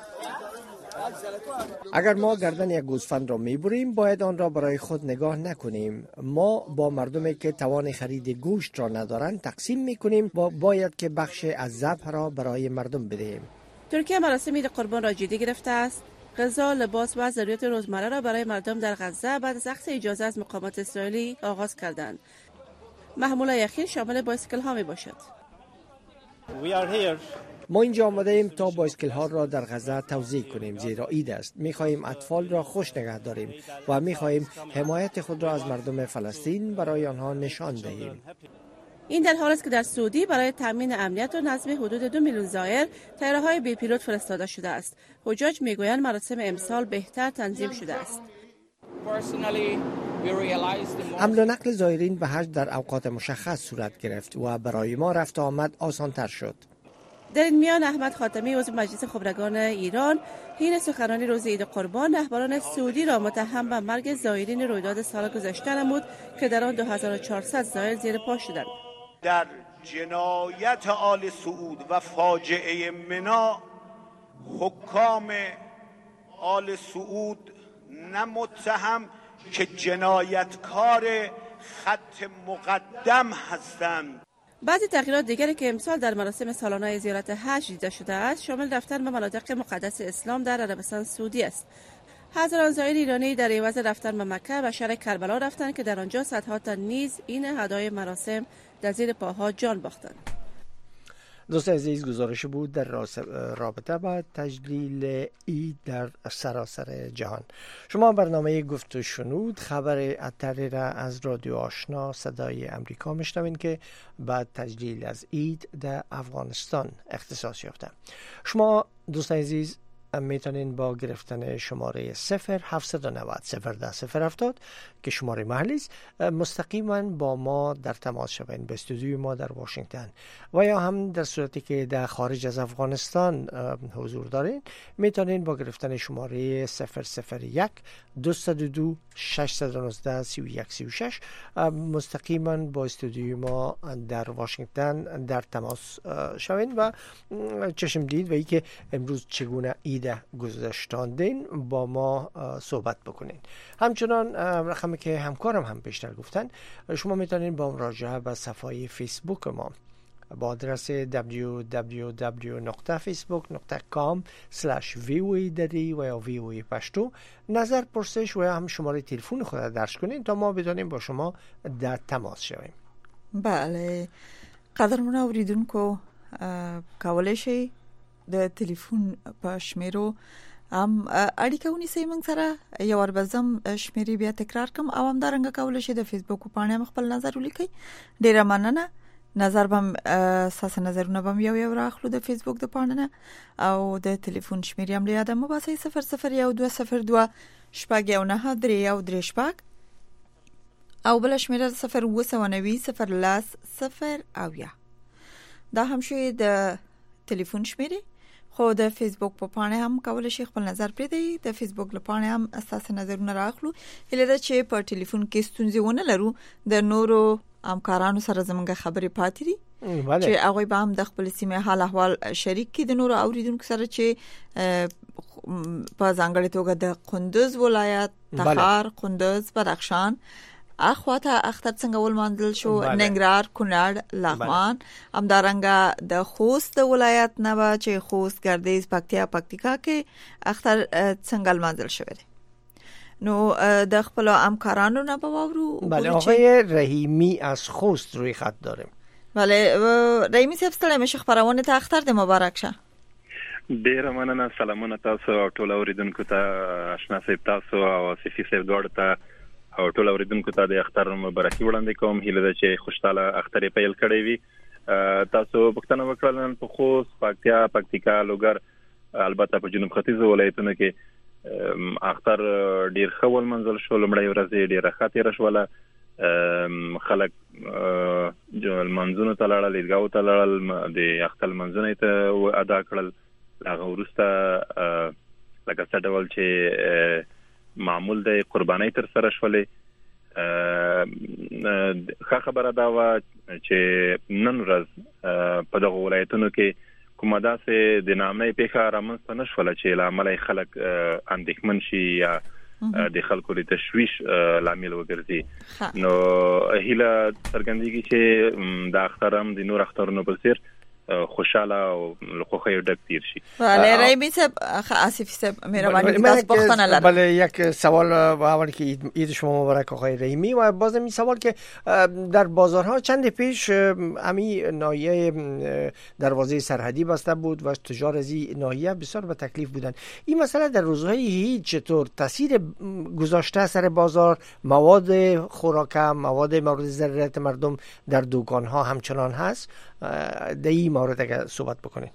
اگر ما گردن یک گوسفند را میبریم باید آن را برای خود نگاه نکنیم. ما با مردمی که توان خرید گوشت را ندارند تقسیم میکنیم و باید که بخش از ذبح را برای مردم بدهیم. ترکیه مراسم عید قربان را جدی گرفته است. غذا، لباس و ضروریات روزمره را برای مردم در غزه بعد از اخذ اجازه از مقامات اسرائیلی آغاز کردند. محمولای اخیر شامل بایسکل ها می باشد. ما اینجا آمده ایم تا بایسکل ها را در غزه توزیع کنیم، زیرا عید است. می خواهیم اطفال را خوش نگه داریم و می خواهیم حمایت خود را از مردم فلسطین برای آنها نشان دهیم. این در حالی است که در سعودی برای تامین امنیت و نظم حدود دو میلیون زائر طیاره‌های بی پیلوت فرستاده شده است. حجاج میگویند مراسم امسال بهتر تنظیم شده است. حمل و نقل زائرین به حج در اوقات مشخص صورت گرفت و برای ما رفت و آمد آسان‌تر شد. در این میان احمد خاتمی عضو مجلس خبرگان ایران حین سخنرانی روز عید قربان رهبران سعودی را متهم به مرگ زائرین رویداد سال گذشته نمود که در آن دو هزار و چهارصد زائر زیر پا شدند. در جنایت آل سعود و فاجعه منا حکام آل سعود نه متهم که جنایتکار خط مقدم هستند. بعضی تغییرات دیگری که امسال در مراسم سالانه زیارت حج دیده شده است شامل رفتن به مناطق مقدس اسلام در عربستان سعودی است. هزاران زائر ایرانی در عوض رفتن به مکه و شهر کربلا رفتند که در آنجا صدها تن نیز این هدای مراسم در زیر پاها جان باختند. دوست عزیز، گزارش بود در رابطه با تجلیل عید در سراسر جهان. شما برنامه گفت و شنود خبر اتری را از رادیو آشنا صدای امریکا میشنوین که بعد تجلیل از عید در افغانستان اختصاص یافته. شما دوست عزیز میتونین با گرفتن شماره صفر هفت نه صفر صفر ده صفر هفتاد که شماره محلی است مستقیما با ما در تماس شوین به استودیوی ما در واشنگتن، و یا هم در صورتی که در خارج از افغانستان حضور دارین میتونین با گرفتن شماره صفر صفر یک دو دو دو شش یک نه سه یک سه شش مستقیما با استودیوی ما در واشنگتن در تماس شوین و چشم دید و ای که امروز چگونه عید گذشتاندین با ما صحبت بکنین. همچنان رقمی که همکارم هم پیشتر گفتن، شما میتونین با مراجعه به صفحه فیسبوک ما با آدرس دبلیو دبلیو دبلیو دات فیسبوک دات کام اسلش وی او ای دری و یا وی او ای پشتو نظر پرسش و یا هم شماره تلفن خود درج کنین تا ما بدانیم با شما در تماس شویم. بله قدرمن اوریدونکو کولای شي د تلیفون په شمیرو ام اړیکه ونیسئ موږ سره. یو ور به زم شمیرې بیا تکرار کوم او همدارنګه کولی شئ د فیسبوک په پاڼه خپل نظر ولیکئ. ډیره مننه. نظر بم اساسا نظرونه بم یو یو راخلو د فیسبوک د پاڼه نه او د تلیفون شمیرې هم یاد مو باسئ صفر صفر یو دو صفر دو شپږ یو نه درې یو درې شپږ او بل شمیره صفر اوه سوه نوي صفر لاس صفر اویا. دا هم شوی د تلیفون شمیرې. خو د فیسبوک په پاڼه هم کولی شئ خپل نظر پرېږدئ. د فیسبوک له پاڼې هم اساسا نظرونه راخلو. هیله ده چې په ټلیفون کې ستونزې ونه لرو. د نورو همکارانو سره زموږ خبرې پاتې دي چې هغوی به هم د خپل سیمې حال احوال شریک کړي د نورو اوریدونکو سره چې په ځانګړې توګه د کندوز ولایت، تخار، کندوز، بدخشان اخواته اختر څنګه ولمانځل شو، ننګرهار، کونړ، لغمان، همدارنګه د خوست ولایت نه به چې خوست، ګردیز، پکتیا، پکتیکا کې اختر څنګه لمانځل شوی دی. نو د خپل همکارانو نه به واورو. بله آقای رحیمی از خوست روی خط داریم. بله رحیمی صاحب ستړی مشه، خبرونه ته اختر د مبارک شه. ډیره مننه. سلامونه تاسو او ټول اوریدونکو ته، آشنا صاحب تاسو او صفی صاحب دواړو ته او ټول اوریدونکو ته د اختر مبارکي وړاندې کوم. هیله ده چې خوشاله اختر پیل کړی وي. تاسو پښتنه وکړل په خوست، پکتیا، پکتیکا، لوګر، البته په جنوب ختیځ ولایتونو کې اختر ډیر ښه ولمانځل شو. لومړی ورځ ډیره ښه تېره شوله. خلک لمانځونو ته لاړل، عیدګاهو ته لاړل، د اختر لمانځونه ته ادا کړل. هغه وروسته لکه څه ډول چې معمول د قربانۍ تر سره شولې. ښه خبره دا وه چې نن ورځ په دغه ولایتونو کې کومه داسې د ناامنۍ پیښه رامنځته نه شوله چې له امله خلک اندېښمن شي یا د خلکو د تشویش لامل وګرځي. نو هیله څرګندېږي چې د اختر هم د نور اخترونو په څېر خوشاله او خوخه ډک تیر شي. بله رحیمی صاحب، آصفی صاحب مهربانی تاسو پوښتنه لرم. بله یک سوال اول که عید شما مبارک آقای رحیمی، و باز این سوال که در بازارها چند پیش امی ناحیه دروازه سرحدی بسته بود و تجار از این ناحیه بسیار به تکلیف بودن. این مسئله در روزهای عید چطور تاثیر گذاشته سر بازار؟ مواد خوراک، مواد مورد ضرورت مردم در دکانها همچنان هست؟ در این مورد اگر صحبت بکنید.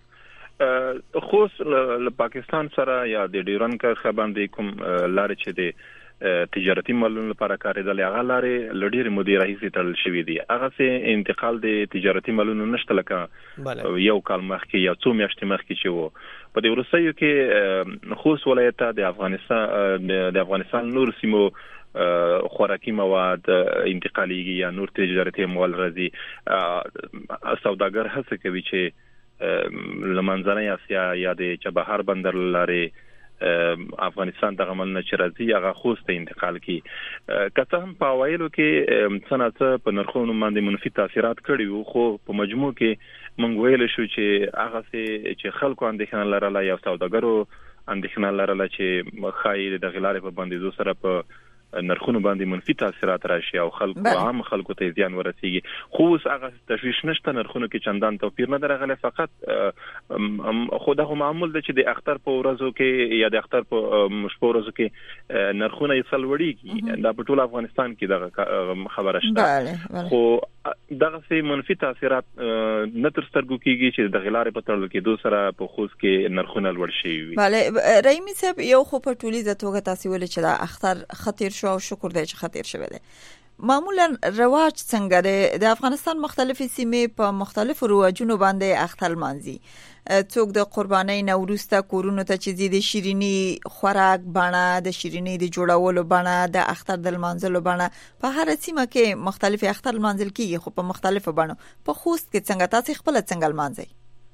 خوست له پاکستان سره یا د ډیورن کرښه باندې کوم لارې چې د تجارتي مالونو لپاره کارېدلې هغه لارې له ډېرې مودې راهیسې تړل شوي دي. هغسې انتقال د تجارتي مالونو نشته لکه یو کال مخکې یا څو میاشتې مخکې چې و. په دې وروستیو کې خوست ولایت ته د افغانستان د افغانستان نور سیمو خوراکي مواد انتقالیږي یا نور تجارتي اموال راځي. سوداګر هڅه کوي چې له منځنۍ اسیا یا د چابهار بندر لارې افغانستان د غمل نه چرزي هغه خوسته انتقال کی کته هم په وایلو کې څنګه په نرخونو باندې منفي تاثیرات کړي خو په مجموع کې مونږ ویل شو چې هغه چې خلکو اندېښنه لرله یا سوداګرو اندېښنه لرله چې خای د غلارې په باندې سره په نرخونو باندې منفي تاثیرات راشي او خلکو عام خلکو ته زیان ورسیږي خو هغه تشویش نشته نرخونو کې چندان توپیر نه درغله فقط خو دا معمول ده چې د اختر په ورځو کې یا د اختر په شپو ورځو کې نرخونه یې سلوړيږي دا په ټول افغانستان کې دا خبره شته خو دغه سي منفي تاثیرات نه تر سترګو کېږي چې د غلارې په تړل کې دوسره په خوځ کې نرخونه لوړ شي وي bale رحیمي صاحب یو خو په ټولیزه توګه تاسو ول چې دا اختر خطر شو او شکر دی چې خطر شوه دی معمولا رواج څنګه دی د افغانستان مختلفې سیمې په مختلفو رواجونو باندې اختر مانځي څوک د قربانۍ نوروسته کورونو ته چې زیاده شیرینی خوراک بڼه د شیرینی د جوړولو بڼه د اختر د منځلو بڼه په هر سیمه کې مختلف اختر منځل کیږي خو په مختلفو بڼو په خوست کې څنګه تاسو خپل څنګه مانځي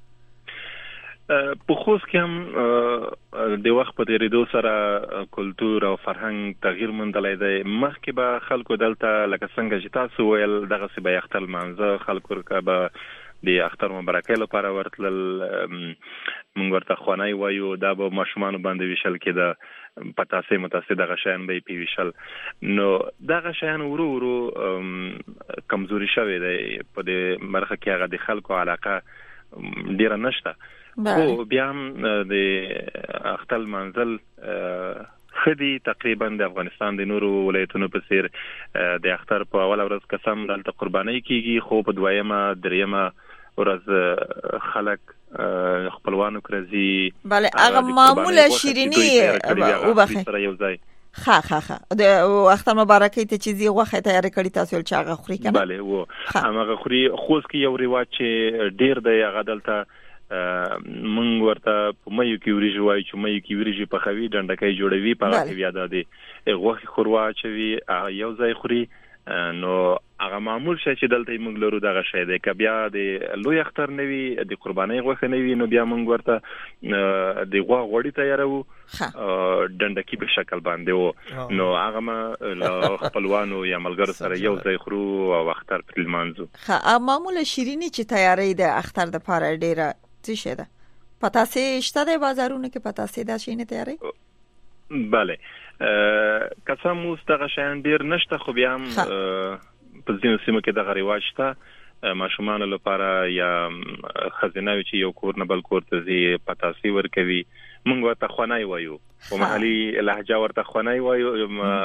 په خوست کې هم د وخت په تیریدو سره کلچر او فرهنګ تغییر موندلای دی مخکې به خلکو دلته لکه څنګه چې تاسو ویل دغه سی به اختر منځه خلکو به د اختر مبارکۍ لپاره ورتل موږ ورته خوانای وایو دا به ماشومان باندې ویشل کېده پتاسې متاسې دغه شیان به پی ویشل نو دغه شیان ورو ورو کمزوري شوی دی په دې مرخه کې هغه د خلکو علاقه ډیره نشته خو بیا هم د اختر منزل خدي تقریبا د افغانستان د نورو ولایتونو په څیر د اختر په اول ورځ قسم دلته قرباني کیږي خو په دویمه دریمه ورځ خلک خپلوانو کرزي bale هغه معموله شیرینی او بخې سره یو ځای ها ها ها د اختر مبارکۍ ته چې زی غوخه تیار کړی تاسو چې هغه خوري کنه bale و هغه خوري خوځ کې یو ریواج چې ډیر دی هغه دلته مونږ ورته په مېو کې وريجي وای چې مېو کې وريجي په خوي ډنډکای جوړوي په هغه کې یاد دي غوخي خوروا چوي یو ځای خوري نو هغه معمول شي چې دلته موږ لرو دغه شی دی ک بیا د لوی اختر نوي د قرباني غوخه نوي نو بیا موږ ورته د غوا غوړی تیارو ډنډکی په شکل باندې نو هغه ما خپلوانو یا ملګرو سره یو ځای خورو او اختر په لمانځو ها معموله شیرینی چې تیاری د اختر د پاره ډیره څه شه ده پتاسې شته د بازارونو کې پتاسې دا شي نه تیاری bale قسم مستغه شان ډیر نشته خو بیا هم په ځینو سیمو کې د غریواج ته ماشومان لپاره یا خزینه چې یو کور نه بل کور ته زی پتاسې ورکوي موږ ورته خوانای وایو په محلي لهجه ورته خوانای وایو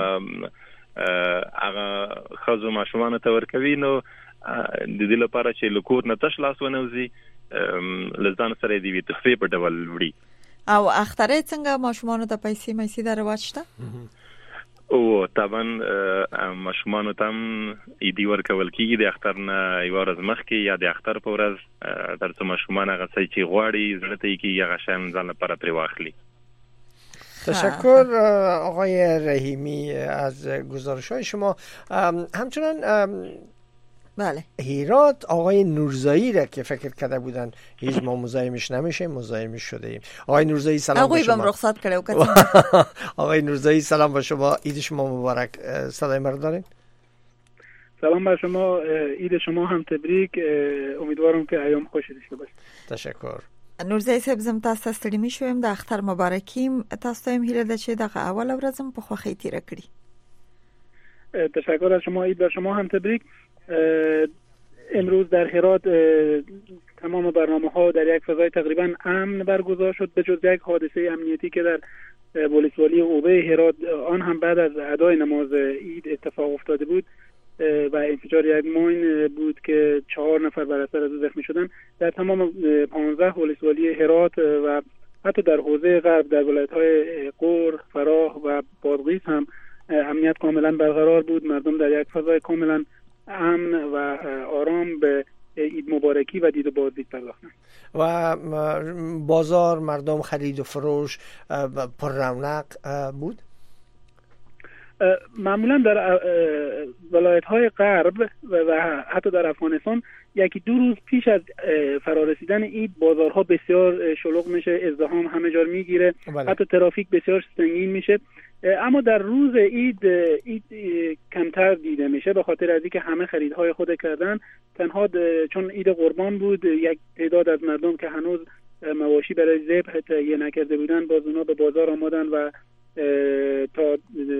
هغه خزو ماشومان ته ورکوي نو د دې لپاره چې لکور نه تش لاس ونوزي لزان سره دی وی تخفیف په ډول وړي او اختر څنګه ماشومان ته پیسې مېسي د رواج شته او طبعا ماشومان ته ایدي ورکول کیږي د اختر نه یو ورځ مخکې یا د اختر په ورځ درته ماشومان هغه څه چې غواړي زړه ته کیږي هغه شان ځان لپاره پرې واخلي تشکر آقای رحیمی از گزارش‌های شما همچنان بله هیرات آقای نورزایی را که فکر کرده بودن هیچ ما مزاحمش نمیشه مزاحمش شده ایم آقای نورزایی سلام آقای به شما آقای رخصت کرده آقای نورزایی سلام به شما عید شما مبارک صدای مرا دارین سلام بر شما عید شما هم تبریک امیدوارم که ایام خوشی داشته باشید تشکر نورزایی صاحب زم تاسو ستړي میشوم د اختر مبارکیم تاسو هم هیله ده چې د اول ورځم په خوخی تیر کړی تشکر از شما عید بر شما هم تبریک امروز در هرات تمام برنامه ها در یک فضای تقریبا امن برگزار شد به جز یک حادثه امنیتی که در ولسوالی اوبه هرات آن هم بعد از ادای نماز عید اتفاق افتاده بود و انفجار یک ماین بود که چهار نفر بر اثر از زخمی شدن. در تمام پانزده ولسوالی هرات و حتی در حوزه غرب در ولایت‌های غور، فراه و بادغیس هم امنیت کاملا برقرار بود. مردم در یک فضای کاملا امن و آرام به عید مبارکی و دید و بازدید پرداختند. و بازار مردم خرید و فروش پر رونق بود؟ معمولا در ولایت‌های غرب و, و حتی در افغانستان یکی دو روز پیش از فرارسیدن عید بازارها بسیار شلوغ میشه، ازدحام همه جا میگیره، حتی ترافیک بسیار سنگین میشه. اما در روز عید عید کمتر دیده میشه به خاطر از اینکه همه خریدهای خود کردن. تنها چون عید قربان بود یک تعداد از مردم که هنوز مواشی برای ذبح تهیه نکرده بودن باز اونا به بازار آمدن و تا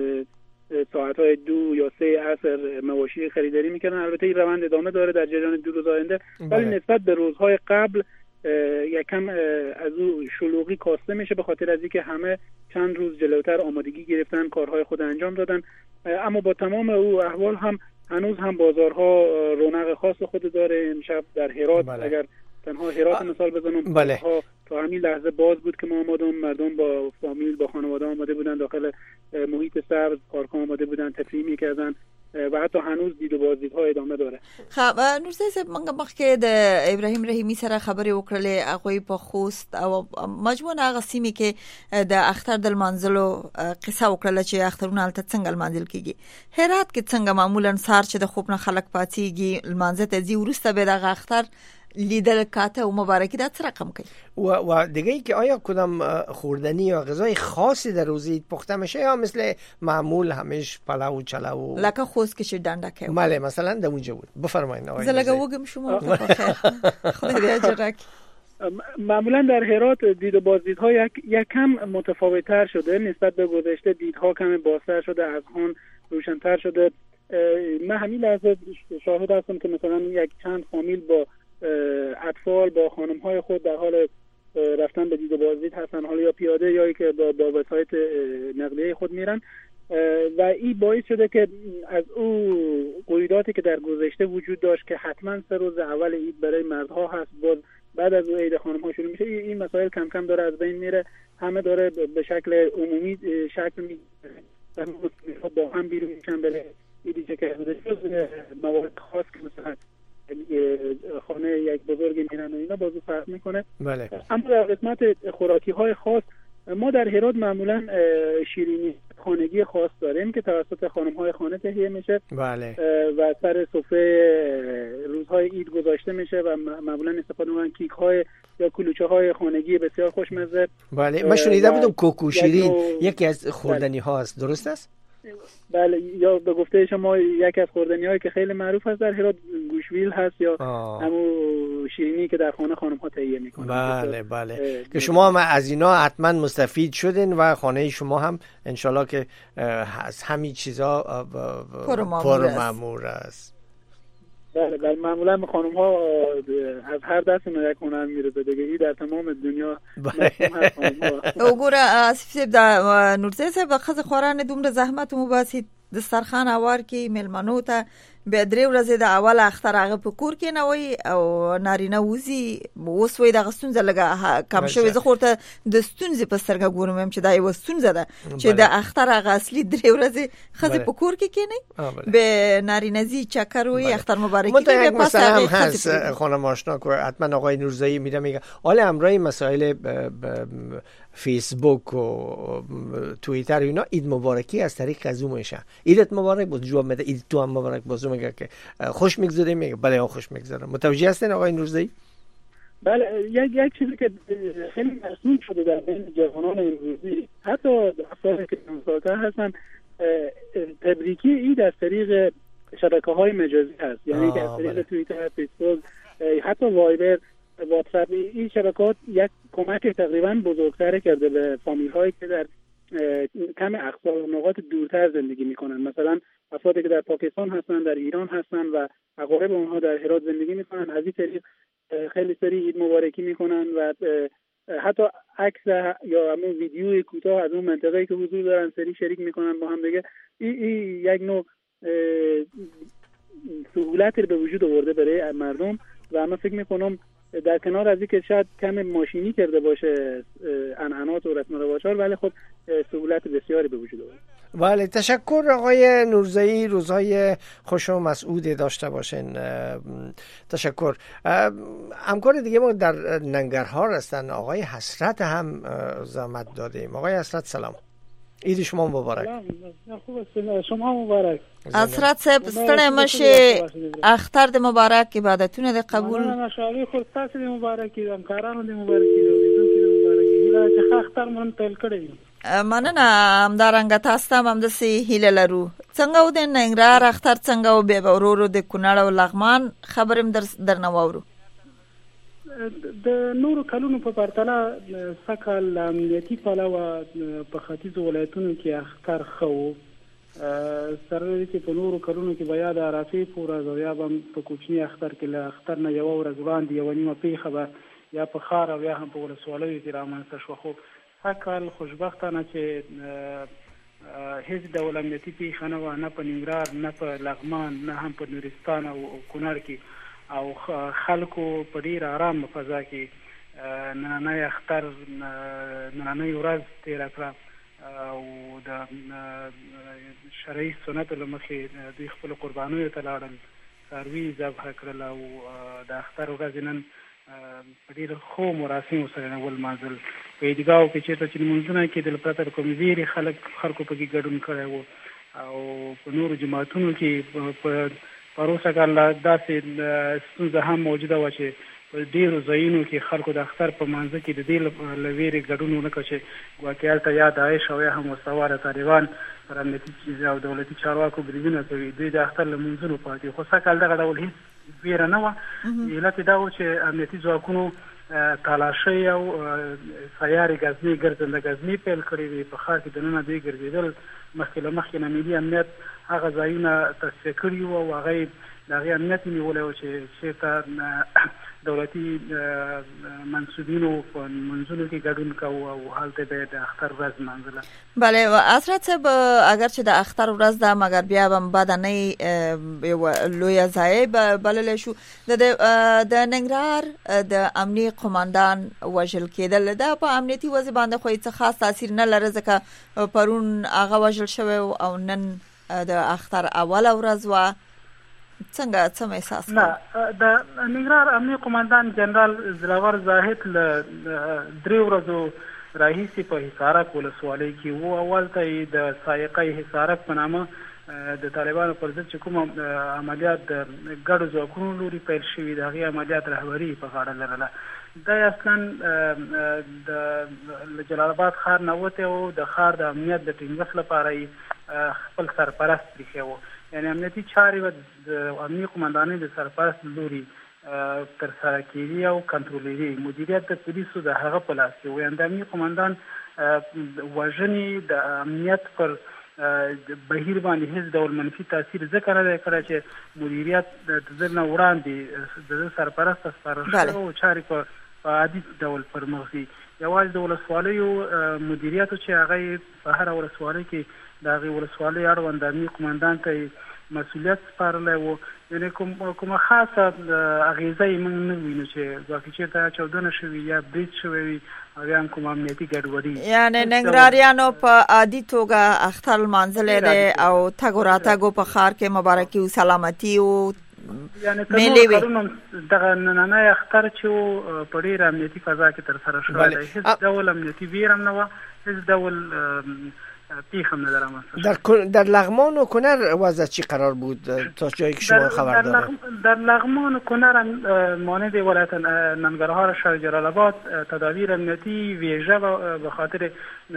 ساعت‌های دو یا سه عصر مواشی خریداری میکنن. البته این روند ادامه داره در جریان دو روز آینده، ولی نسبت به روزهای قبل یکم از او شلوغی کاسته میشه به خاطر از اینکه همه چند روز جلوتر آمادگی گرفتن، کارهای خود انجام دادن. اما با تمام او احوال هم هنوز هم بازارها رونق خاص خود داره. امشب در هرات بله. اگر تنها هرات مثال بزنم بله. تا همین لحظه باز بود که ما آمدم، مردم با فامیل با خانواده آمده بودن داخل محیط سبز، پارک آمده بودن، تفریح می‌کردن و حتی هنوز دید و بازدیدها ادامه داره. خب نورزی صاحب موږ مخکې د ابراهیم رحیمی سره خبرې وکړلې، هغه په خوست او مجموعه هغه سیمې کې د اختر د منځلو قصه وکړه چې اخترونه هلته څنګه منځل کیږي. هرات کې څنګه معمولا سار چې د خوب نه خلک پاتېږي لمانځه ته ځي، وروسته به د اختر لیدل کاته و مبارکی در چه رقم کوي؟ و و دیگه ای که آیا کدام خوردنی یا غذای خاصی در روز عید پخته میشه یا مثل معمول همیش پلاو چلاو لکه خوست که دنده کوي؟ بله مثلا در اونجا بود. بفرمایید آقای. زلگه وگم شما بخیر. خدا دې اجر معمولا در هرات دید و بازدیدها یک یک کم متفاوت‌تر شده نسبت به گذشته. دیدها کم بازتر شده، اذهان روشن‌تر شده. من همین لحظه شاهد هستم که مثلا یک چند فامیل با اطفال با خانم‌های خود در حال رفتن به دید و بازدید هستن، حالا یا پیاده یا که با با وسایط نقلیه خود میرن و این باعث شده که از او قیوداتی که در گذشته وجود داشت که حتما سه روز اول عید برای مردها هست، باز بعد از عید خانم‌ها شروع میشه، این مسائل کم کم داره از بین میره. همه داره به شکل عمومی شکل می با هم بیرون میشن برای ایدی چه که موارد خاص که مثلا خانه یک بزرگی میرن و اینا بازو فرق میکنه. بله. اما در قسمت خوراکی های خاص ما در هرات معمولا شیرینی خانگی خاص داریم که توسط خانم های خانه تهیه میشه. بله. و سر سفره روزهای عید گذاشته میشه و معمولا استفاده میکنن کیک های یا کلوچه های خانگی بسیار خوشمزه. بله من شنیده بودم کوکو شیرین یکی از خوردنی هاست، درست است؟ بله، یا به گفته شما یکی از خوردنی‌هایی که خیلی معروف است در هرات گوشویل هست یا همون شیرینی که در خانه خانم‌ها تهیه می‌کنن. بله بله که شما هم از اینا حتما مستفید شدین و خانه شما هم انشالله که از همین چیزا پرمامور است. بله بله معمولا خانم ها از هر دستشون یک هنر میرسه دیگه، در تمام دنیا وګوره اسف د نورزی صاحب خزه خورانه دومره زحمت مو باسي دسترخوان اوار کې ملمنو ته به درې ورځې د اول اختر هغه په کور کې نه وي او نارینه وزي اوس وي د غستونځه لګه کم شوی. زه خورته د ستونځې په سترګه ګورم چې دا یو ستونځه ده چې د اختر هغه اصلي درې ورځې خزه په کور کې کېنی به نارینه زی چکر وي اختر مبارکی به پس هم هست. خانم آشنا که حتما آقای نورزایی میره میگه حالا امرای مسائل فیسبوک و توییتر اینا عید مبارکی از طریق از اون میشه. عیدت مبارک بود، جواب میده عید تو هم مبارک، بازو میگه که خوش میگذره، میگه بله خوش میگذره. متوجه هستین آقای نورزایی؟ بله یک یک چیزی که خیلی مسئول شده در بین جوانان امروزی، حتی افرادی که مسافر هستن، تبریکی عید از طریق شبکه‌های مجازی هست، یعنی که از طریق توییتر، فیسبوک، حتی وایبر، واتساپ، این شبکات یک کمک تقریبا بزرگتر کرده به فامیل‌هایی که در کم اقصا و نقاط دورتر زندگی میکنن. مثلا افرادی که در پاکستان هستن، در ایران هستن و اقارب اونها در هرات زندگی میکنن، از این طریق خیلی سری عید مبارکی میکنن و حتی عکس یا همون ویدیوی کوتاه از اون منطقه‌ای که حضور دارن سری شریک میکنن با هم دیگه. این ای یک نوع سهولتی به وجود آورده برای مردم و من فکر میکنم در کنار از اینکه شاید کم ماشینی کرده باشه عنعنات و رسم و رواج‌ها، ولی خب سهولت بسیاری به وجود آورده. بله تشکر آقای نورزایی، روزهای خوش و مسعود داشته باشین. تشکر. همکار دیگه ما در ننگرهار هستن، آقای حسرت هم زحمت دادیم. آقای حسرت سلام. عید شما مبارک. خوب است، شما مبارک. اسرت صاحب ستړی مشه، اختر د مبارک، عبادتونه د قبول. نه ماشاءالله خو تاسو د مبارک دي، همکارانو د مبارک دي، د مبارک دي چې اختر مون تل کړی. مننه، همدارنګه تاسو ته هم د سي هیله لرو. څنګه و د ننګرهار اختر څنګه و به ورورو د کونړ او لغمان خبرم در درنه وورو. د نورو کلونو په پرتله سکهال امنیتي پلوه په ختیځو ولایتونو کې اختر خو سره چې په نورو کلونو کې بیا د عرفې پورې او یا په کوچني اختر کې له اختر نه یو ورځ وړاندې یو نیمه پیښه به یا په ښار او یا هم په ولسوالیو کې رامنځته شوه. خو سکهال خوشبختانه چې هیڅ ډول امنیتي پیښه نه وه، نه په ننګرهار، نه په لغمان، نه هم په نورستان او کونړ کې، او خلکو په ډیر آرام فضا کې نننی اختر نننی ورځ تېره کړه او د شرعي سنتو له مخې دوی خپلو قربانیو ته لاړل، څاروي ذبح کړل او د اختر ورځ نن په ډېر ښو مراسمو سره ولمانځل. په عیدګاهو کې چېرته چې لمونځونه کېدل پرته د کومې ویرې خلک خلکو پکې ګډون کړی و، او په نورو جماعتونو کې په پروسه کال داسې ستونزه هم موجوده وه چې په ډېرو ځایونو کې خلکو د اختر په مانځه کې د دې له ویرې ګډون ونه کړ چې ګواکې هلته یا داعش او یا هم وسواره طالبان پر امنیتي او دولتي چارواکو بریدونه کوي، دوی د اختر لمونځونو پاتې. خو سږ کال دغه ډول هېڅ ویره نه وه. علت یې دا و چې امنیتي ځواکونو تالاشۍ او سیارې غزني ګرځنده غزني پیل کړې وې. په ښار کې دننه دوی ګرځېدل، مخکې له مخکې نه ملي امنیت هغه ځایونه تصفیه کړي وو او هغه یې د هغې امنیت یې نیولی و چې چېرته دولتي منصوبینو په منځونو کې ګډون کوو او هلته به د اختر ورځ لمانځله. بله، اسرت صاحب اگر چې د اختر ورځ ده مګر بیا هم بده نه یوه لویه ضایع بللی شو. د ننګرهار د امني قماندان وژل کېدل دا په امنیتي وضع باندې خو هېڅ خاص تاثیر نه لري، ځکه پرون هغه وژل شوی او نن د اختر اوله ورځ وه. څنګه څه احساس نه د ننګرهار امني قماندان جنرال زلاور زاهد له درې ورځو راهیسې په حصارک ولسوالۍ کې و. اول ته یې د سایقه حصارک په نامه د طالبانو پر ضد چې کوم عملیات د ګډو ځواکونو لوري پیل شوي د هغې عملیات رهبري په غاړه لرله. دا اصلا د جلال آباد ښار نه وتی او د ښار د امنیت د ټینګښت لپاره یې خپل سرپرست پرېښی و. یعنې امنیتي چارې به د امني قماندانۍ د سرپرست لوري ترسره کېدي او کنټرولېدي. مدیریت د پولیسو د هغه په لاس کې و. یعنې د امني قماندان وژنې د امنیت پر بهیر باندې هیڅ ډول منفي تاثیر ځکه نه دی کړی چې مدیریت د ده نه وړاندې د ده سرپرست ته سپارل شوی او چارې په عادي ډول پر مخ ځي. یوازې د ولسوالیو مدیریت چې هغه په هره ولسوالۍ کې د هغې ولسوالۍ اړوند د امني قماندان ته مسؤلیت سپارلی و. یعنې کومه خاصه اغېزه یې موږ نه وینو چې ګواکې چېرته چاودنه شوي یا برید شوی وي او یا هم کوم امنیتي ګډوډي. یعنې ننګرهاریانو په عادي توګه اختر لمانځلی دی او تګ و راتګ په ښار کې مبارکي و سلامتي و یعنې تر نورو کلونو دغه نننی اختر چې و په ډېره امنیتي فضا کې ترسره شوی دی. هېڅ ډول امنیتي ویر هم نه وه، هېڅ ډول پیخ هم ندارم. در در لغمان و کنر وضع چی قرار بود تا جایی که شما خبر دارید؟ در لغمان و کنر مانند ولایت ننگرهار شهر جلال آباد تدابیر امنیتی ویژه به خاطر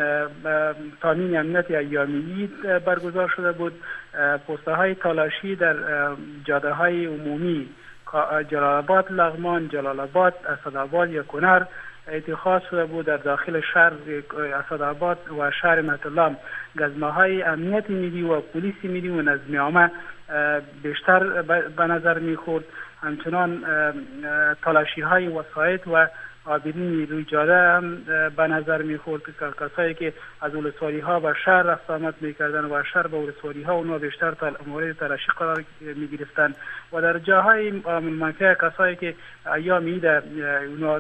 تامین امنیت ایامی برگزار شده بود. پوسته های تالاشی در جاده های عمومی جلال آباد لغمان، جلال آباد، اسدآباد یا کنر اتخاذ شده بود. در داخل شهر اسدآباد و شهر مطلع گزمه‌های امنیت ملی و پلیس ملی و نظم عامه بیشتر به نظر می‌خورد. همچنان تلاشی‌های وسایط و عابرین روی جاده هم به نظر می‌خورد که کسایی که از ولسوالی‌ها به شهر رفت آمد می‌کردند و شهر به ولسوالی‌ها اونها بیشتر مورد تلاشی قرار می‌گرفتند و در جاهای منفعه کسایی که ایام عید اونها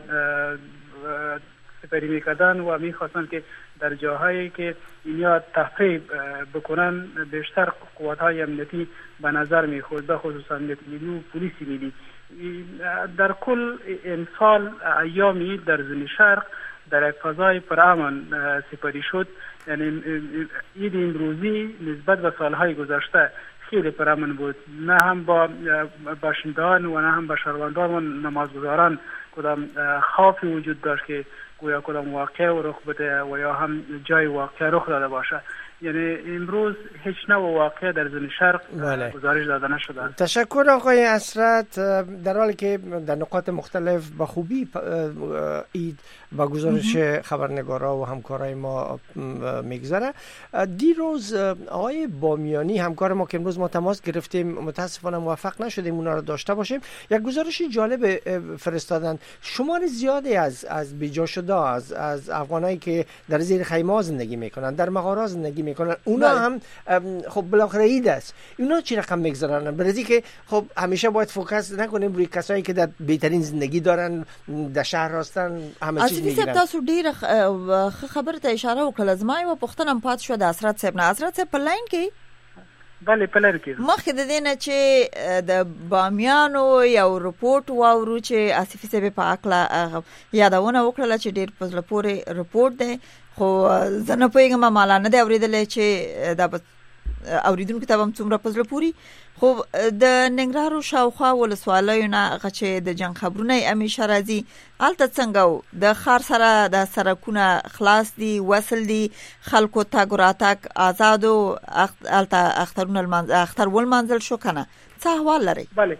سپری میکردن و میخواستن که در جاهایی که اینها تفریح بکنن بیشتر قوت‌های امنیتی به نظر میخورد، به خصوص امنیت ملی و پلیس ملی. در کل امسال ایام عید در زمین شرق در یک فضای پرامن سپری شد. یعنی عید امروزی نسبت به سالهای گذشته خیلی پرامن بود، نه هم با باشندگان و نه هم با شهروندان و نمازگزاران کدام خوفی وجود داشت که گویا کدام واقعه رخ بده و یا هم جای واقعه رخ داده باشه. یعنی امروز هیچ نوع واقعه در زمین شرق بله. گزارش داده نشده. تشکر آقای اسرت. در حالی که در نقاط مختلف با خوبی عید با گزارش خبرنگارا و همکارای ما میگذره، دیروز آقای بامیانی همکار ما که امروز ما تماس گرفتیم متاسفانه موفق نشدیم اونا رو داشته باشیم، یک گزارش جالب فرستادن. شمار زیادی از از بیجا شده از از افغانایی که در زیر خیمه زندگی میکنن، در مغارات زندگی میکنن، اونا هم خب بالاخره عید است. اونا چی رقم میگذارن؟ برای که خب همیشه باید فوکس نکنیم روی کسایی که در بهترین زندگی دارن، در شهر هستن، همه چیز میگیرن. تاسو ډیر خبره ته اشاره وکړه. زما یو پوښتنه پات شو د حضرت صاحب نه. حضرت صاحب په لاین کې بله په لار کې مخکې د دې نه چې د بامیانو یو رپورټ واورو چې آصفي صاحب په اکلا یادونه وکړه چې ډیر په زړه پورې رپورټ دی، خو زه نه پوهېږم مالا نه دی اورېدلی چې دا اوریدونکو ته به هم څومره په زړه پوري. خو د ننګرهار شاوخوا ولسوالیو نه هغه چې د جنګ خبرونه یې همیشه راځي، هلته څنګه د ښار سره د سړکونه خلاص دي، وصل دي، خلکو تګ راتګ آزادو، هلته اختر ولمانځل شو که نه؟ څه احوال لرئ؟ بله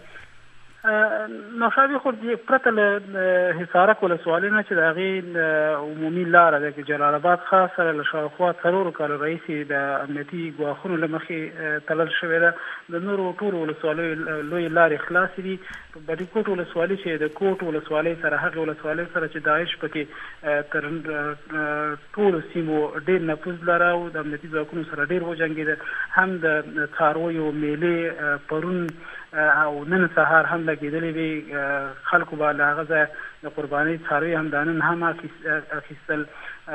نوشابه خود پرته له حصارک ولسوالۍ نه چې د هغې عمومي لاره ده چې جلال آباد خاص سره له شاوخوا څلورو کالو راهیسې د امنیتي ګواښونو له مخې تړل شوې ده. د نورو ټولو ولسوالیو لویې لارې خلاصې دي. بټي کوټ ولسوالي چې د کوټ ولسوالۍ سره هغې ولسوالۍ سره چې داعش پکې تر ټولو سیمو ډېر نفوذ لره او د امنیتي ځواکونو سره ډېر وجنګېده. هم د څارویو میلې پرون او نن سهار هم لګېدلې وي، خلکو به له هغه ځایه د قربانۍ څاروي هم دا نن هم اخیستل.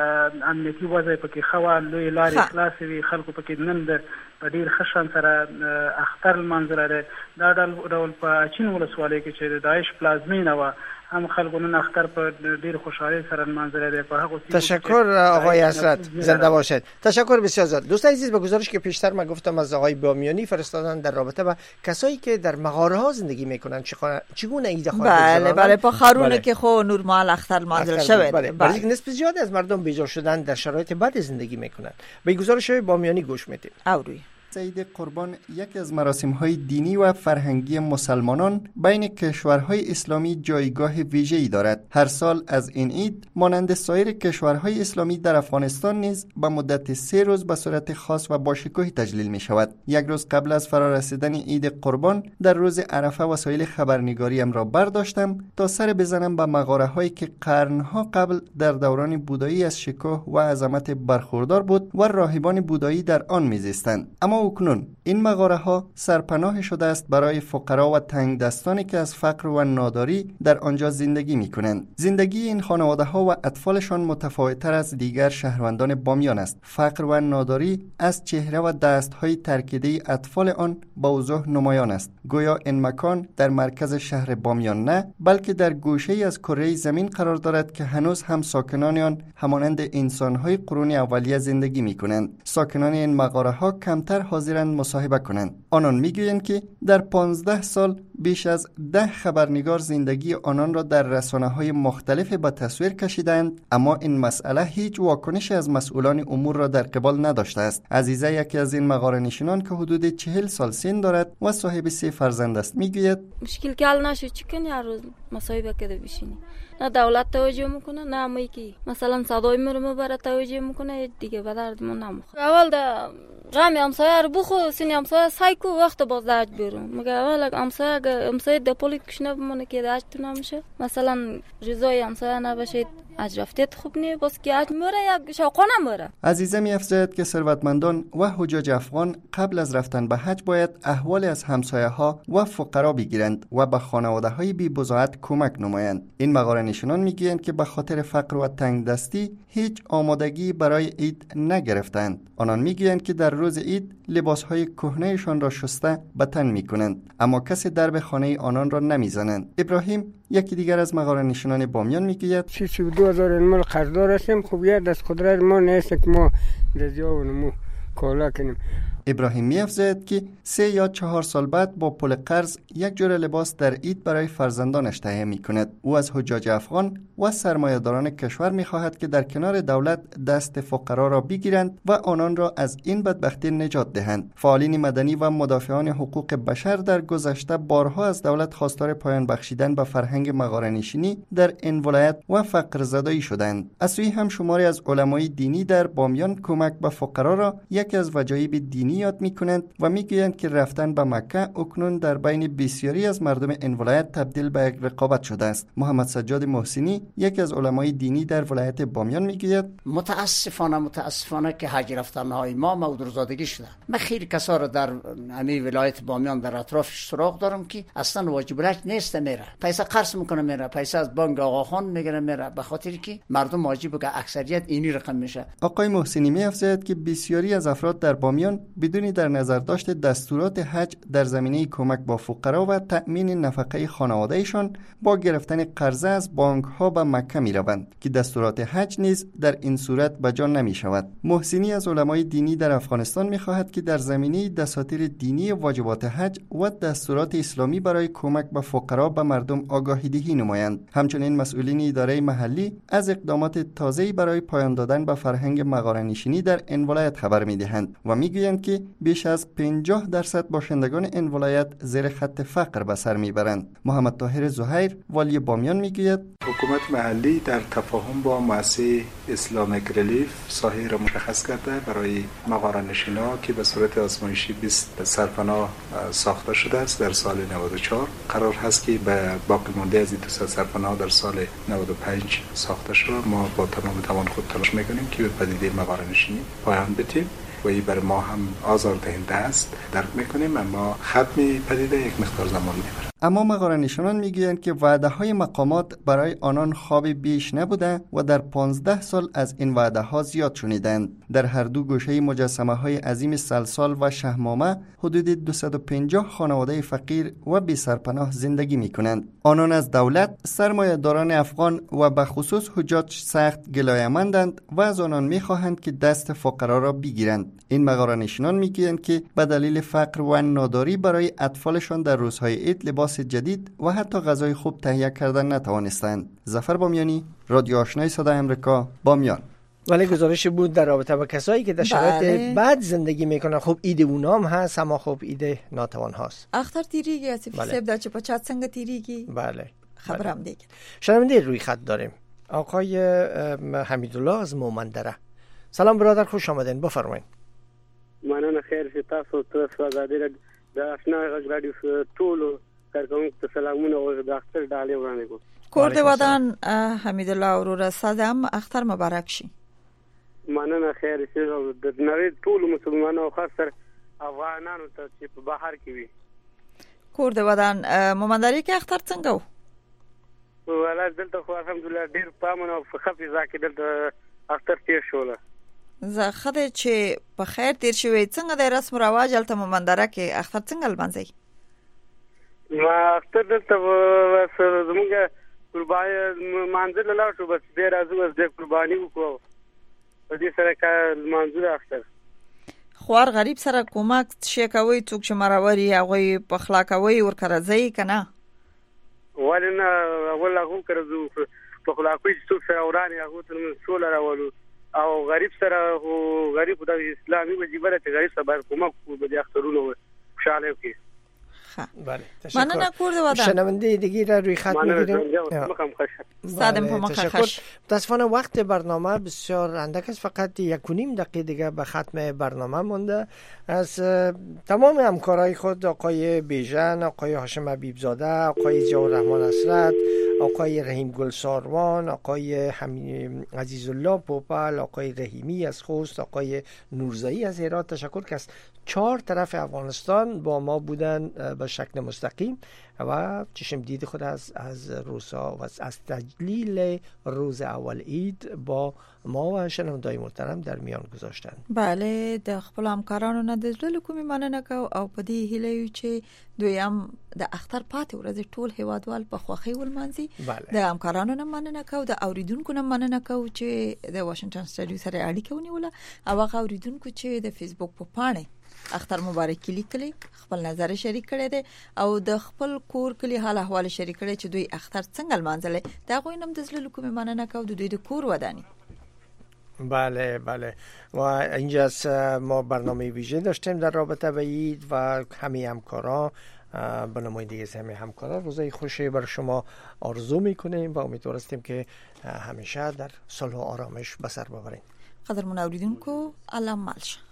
امنیتي وضع پکې ښه وه، لویې لارې خلاصې وي، خلکو پکې نن د په ډېر ښه شان سره اختر لمانځلی دی. دا ډول په اچین ولسوالۍ کې چې د داعش پلازمینه وه هم خلکو نن اختر په ډیر خوشحالی سره لمانځلی دی. په هغو تشکر آقای اسرت، زنده باشد. تشکر بسیار زیاد. دوستان عزیز، به گزارش که پیشتر من گفتم از آقای بامیانی فرستادن در رابطه با کسایی که در مغاره ها زندگی میکنن چگونه عید خود بگذرانند. بله بله په خارونه کې خو نورمال اختر لمانځل شوی. بله برای نسبت زیادی از مردم بیجا شدن در شرایط بد زندگی میکنن. به گزارش بامیانی گوش میدیم. اوروی عید قربان یکی از مراسم‌های دینی و فرهنگی مسلمانان بین کشورهای اسلامی جایگاه ویژه‌ای دارد. هر سال از این عید مانند سایر کشورهای اسلامی در افغانستان نیز به مدت سه روز به صورت خاص و باشکوهی تجلیل می‌شود. یک روز قبل از فرارسیدن عید قربان در روز عرفه وسایل خبرنگاریم را برداشتم تا سر بزنم به مغاره‌هایی که قرن‌ها قبل در دوران بودایی از شکوه و عظمت برخوردار بود و راهبان بودایی در آن می‌زیستند. اما اکنون این مغاره ها سرپناه شده است برای فقرا و تنگ دستانی که از فقر و ناداری در آنجا زندگی می کنند. زندگی این خانواده ها و اطفالشان متفاوت‌تر از دیگر شهروندان بامیان است. فقر و ناداری از چهره و دست های ترکیده اطفال آن با وضوح نمایان است. گویا این مکان در مرکز شهر بامیان نه، بلکه در گوشه‌ای از کره زمین قرار دارد که هنوز هم ساکنان آن همانند انسان‌های قرون اولیه زندگی می کنند. ساکنان این مغاره ها کمتر حاضرند مصاحبه کنند. آنان میگویند که در پانزده سال بیش از ده خبرنگار زندگی آنان را در رسانه‌های مختلف به تصویر کشیدند، اما این مسئله هیچ واکنشی از مسئولان امور را در قبال نداشته است. عزیزه یکی از این مغاره نشینان که حدود چهل سال سن دارد و صاحب سه فرزند است میگوید مشکل که حل نشد چیکن هر روز مصاحبه کده بشینی، نه دولت توجه میکنه نه امی کی مثلا صدای مرمو برای توجه میکنه دیگه به دردمون نمیخوره. اول دا غم همسایه رو بخو سینی همسایه سایکو وقت باز داج بیرون میگه اول همسایه همسایه د پولیس کشنه بمونه که داج تو نمیشه، مثلا رضای همسایه نباشه اجرفتت خوب نه بس که اج میره یا شوقا نمیره. عزیزه می‌افزاید که ثروتمندان و حجاج افغان قبل از رفتن به حج باید احوال از همسایه ها و فقرا بگیرند و به خانواده های بی بضاعت کمک نمایند. این مغاره نشینان میگویند که به خاطر فقر و تنگ دستی هیچ آمادگی برای عید نگرفتند. آنان میگویند که در روز عید لباسهای کهنهشان را شسته به تن میکنند، اما کسی درب خانه آنان را نمیزنند. ابراهیم یکی دیگر از مغاره‌نشینان بامیان میگوید سی و دو هزار مال قرضدار هستیم. خب یه دست قدرت ما نیست که ما رضیا و نمو کالا کنیم. ابراهیم می‌افزاید که سه یا چهار سال بعد با پول قرض یک جور لباس در عید برای فرزندانش تهیه می‌کند. او از حجاج افغان و سرمایه‌داران کشور می‌خواهد که در کنار دولت دست فقرا را بگیرند و آنان را از این بدبختی نجات دهند. فعالین مدنی و مدافعان حقوق بشر در گذشته بارها از دولت خواستار پایان بخشیدن به فرهنگ مغاره‌نشینی در این ولایت و فقر زدایی شدند. از سوی هم شماری از علمای دینی در بامیان کمک به فقرا را یکی از وجایب دینی یاد می‌کنند و می‌گویند که رفتن به مکه اکنون در بین بسیاری از مردم این ولایت تبدیل به یک رقابت شده است. محمد سجاد محسنی یکی از علمای دینی در ولایت بامیان می‌گوید متاسفانه متاسفانه که حج رفتن‌های ما مودرزادگی شده. من خیلی کسا را در همین ولایت بامیان در اطرافش سراغ دارم که اصلا واجب الحج نیست، میره پیسه قرض میکنه، میره پیسه از بانک آقاخان میگیره میره، به خاطر که مردم واجبه که اکثریت اینی رقم میشه. آقای محسنی می‌افزاید که بسیاری از افراد در بامیان بدون در نظر داشت دستورات حج در زمینه کمک با فقرا و تأمین نفقه خانوادهشان با گرفتن قرضه از بانک ها به مکه می روند که دستورات حج نیز در این صورت به جا نمی شود. محسنی از علمای دینی در افغانستان می خواهد که در زمینه دساتیر دینی واجبات حج و دستورات اسلامی برای کمک به فقرا به مردم آگاهی دهی نمایند. همچنین مسئولین اداره محلی از اقدامات تازه‌ای برای پایان دادن به فرهنگ مغاره‌نشینی در این ولایت خبر می دهند و می گویند که بیش از پنجاه درصد باشندگان این ولایت زیر خط فقر به سر میبرند. محمد طاهر زهیر والی بامیان میگوید حکومت محلی در تفاهم با مؤسسه اسلامیک ریلیف ساحه را مشخص کرده برای مغاره‌نشینا که به صورت آزمایشی بیست سرپناه ساخته شده است در سال نود و چهار. قرار هست که به باقی مانده از این دو سرپناه در سال نود و پنج ساخته شود. ما با تمام توان خود تلاش میکنیم که به پدیده مغاره‌نشینی پایان بدیم و این بر ما هم آزاردهنده است، درک میکنیم، اما ختم پدیده یک مقدار زمان میبره. اما مغاره‌نشینان میگویند که وعده های مقامات برای آنان خواب بیش نبوده و در پانزده سال از این وعده ها زیاد شنیدند. در هر دو گوشه مجسمه های عظیم سلسال و شهمامه حدود دویست و پنجاه خانواده فقیر و بی سرپناه زندگی میکنند. آنان از دولت، سرمایه‌داران افغان و به خصوص حجاج سخت گلایه‌مندند و از آنان میخواهند که دست فقرا را بگیرند. این مغاره‌نشینان میگویند که به دلیل فقر و ناداری برای اطفالشان در روزهای عید لباس جدید و حتی غذای خوب تهیه کردن نتوانستند. ظفر بامیانی، رادیو آشنای صدای آمریکا، بامیان. ولی گزارش بود در رابطه با کسایی که در شرایط بد زندگی میکنن. خب ایده اونام هست، اما خب ایده ناتوان هاست. اختر تیریگی اسی فیسب در چه پچات سنگ تیریگی؟ بله. خبرم دیگه. شنونده روی خط داریم. آقای حمیدالله از مومندره. سلام برادر، خوش آمدین، بفرمایید. مننه. خیر تاسو ته سوازادي د اشنا غږ رادیو ټولو کارکونکو ته سلامونه او د اختر ډالۍ وړاندې کوم. کور د ودان حمیدالله اورور صدام اختر مبارک شي. مننه. خیر شه د نړۍ ټولو مسلمانانو او خاص تر افغانانو ته چې په بهر کې وي. کور د ودان مومندري کې اختر څنګه و؟ ولا دلته خو الحمدلله ډیر پامن او خفیزه کې دلته اختر تیر شوله. زه خدای چې په خیر تیر شوی. څنګه د رسم رواج الته مومندره کې اختر څنګه لمانځي؟ ما اختر دلته سره زمونږ قرباني منځل لاړ شو، بس ډیر ازو د قرباني وکړو په دې سره کا منځل اختر خوار غریب سره کومک شي کوي. څوک چې مراوري هغه په خلاقوي ور کرځي کنه ولنه ولا غو کرځو په خلاقوي څوک سره وراني هغه تر څول راولو او غریب سره او غریب د اسلامي وجیبه ته غریب سره کومک په دې اخترونو خوشاله کی. بله تشکر. مننه کور د ودان. شنونده دیگه را روی خط میگیریم. سادم په مخه خش. متاسفانه وقت برنامه بسیار اندک است، فقط یک و نیم دقیقه دیگه به ختم برنامه مونده. از تمام همکارای خود آقای بیژن، آقای هاشم حبیبزاده، آقای ضیاءالرحمن اسرت، آقای رحیم گل ساروان، آقای حمید عزیزالله پوپل، آقای رحیمی از خوست، آقای نورزایی از هرات تشکر که از چهار طرف افغانستان با ما بودن به شکل مستقیم و چشم دید خود از از روسا و از تجلیل روز اول عید با ما و شنوندای محترم در میان گذاشتن. بله، د خپل همکارانو نه د زړه کومې مننه کو او په دې هیله یو چې دویم د اختر پاتې ورځ ټول هیوادوال په خوښۍ ولمانځي. د همکارانو نه مننه کو، د اوریدونکو نه مننه کو چې د واشنگټن سټډیو سره اړیکه ونیوله او هغه اوریدونکو چې د فیسبوک په پاڼه اختر مبارک لیکلی خپل نظر شریک کړی دی او د خپل کور کلی حال احوال شریک کړی چې دوی اختر څنګه لمانځل. دا غوښنه هم د زړه کومې مننه کو د دوی د کور ودانی. بله بله و اینجا ما برنامه ویژه داشتیم در رابطه با عید و همه همکاران به نمایندگی همه همکاران روزای خوشی بر شما آرزو میکنیم و امیدوار هستیم که همیشه در صلح و آرامش به سر ببرین. قدرمن اوریدونکو الله مالشه.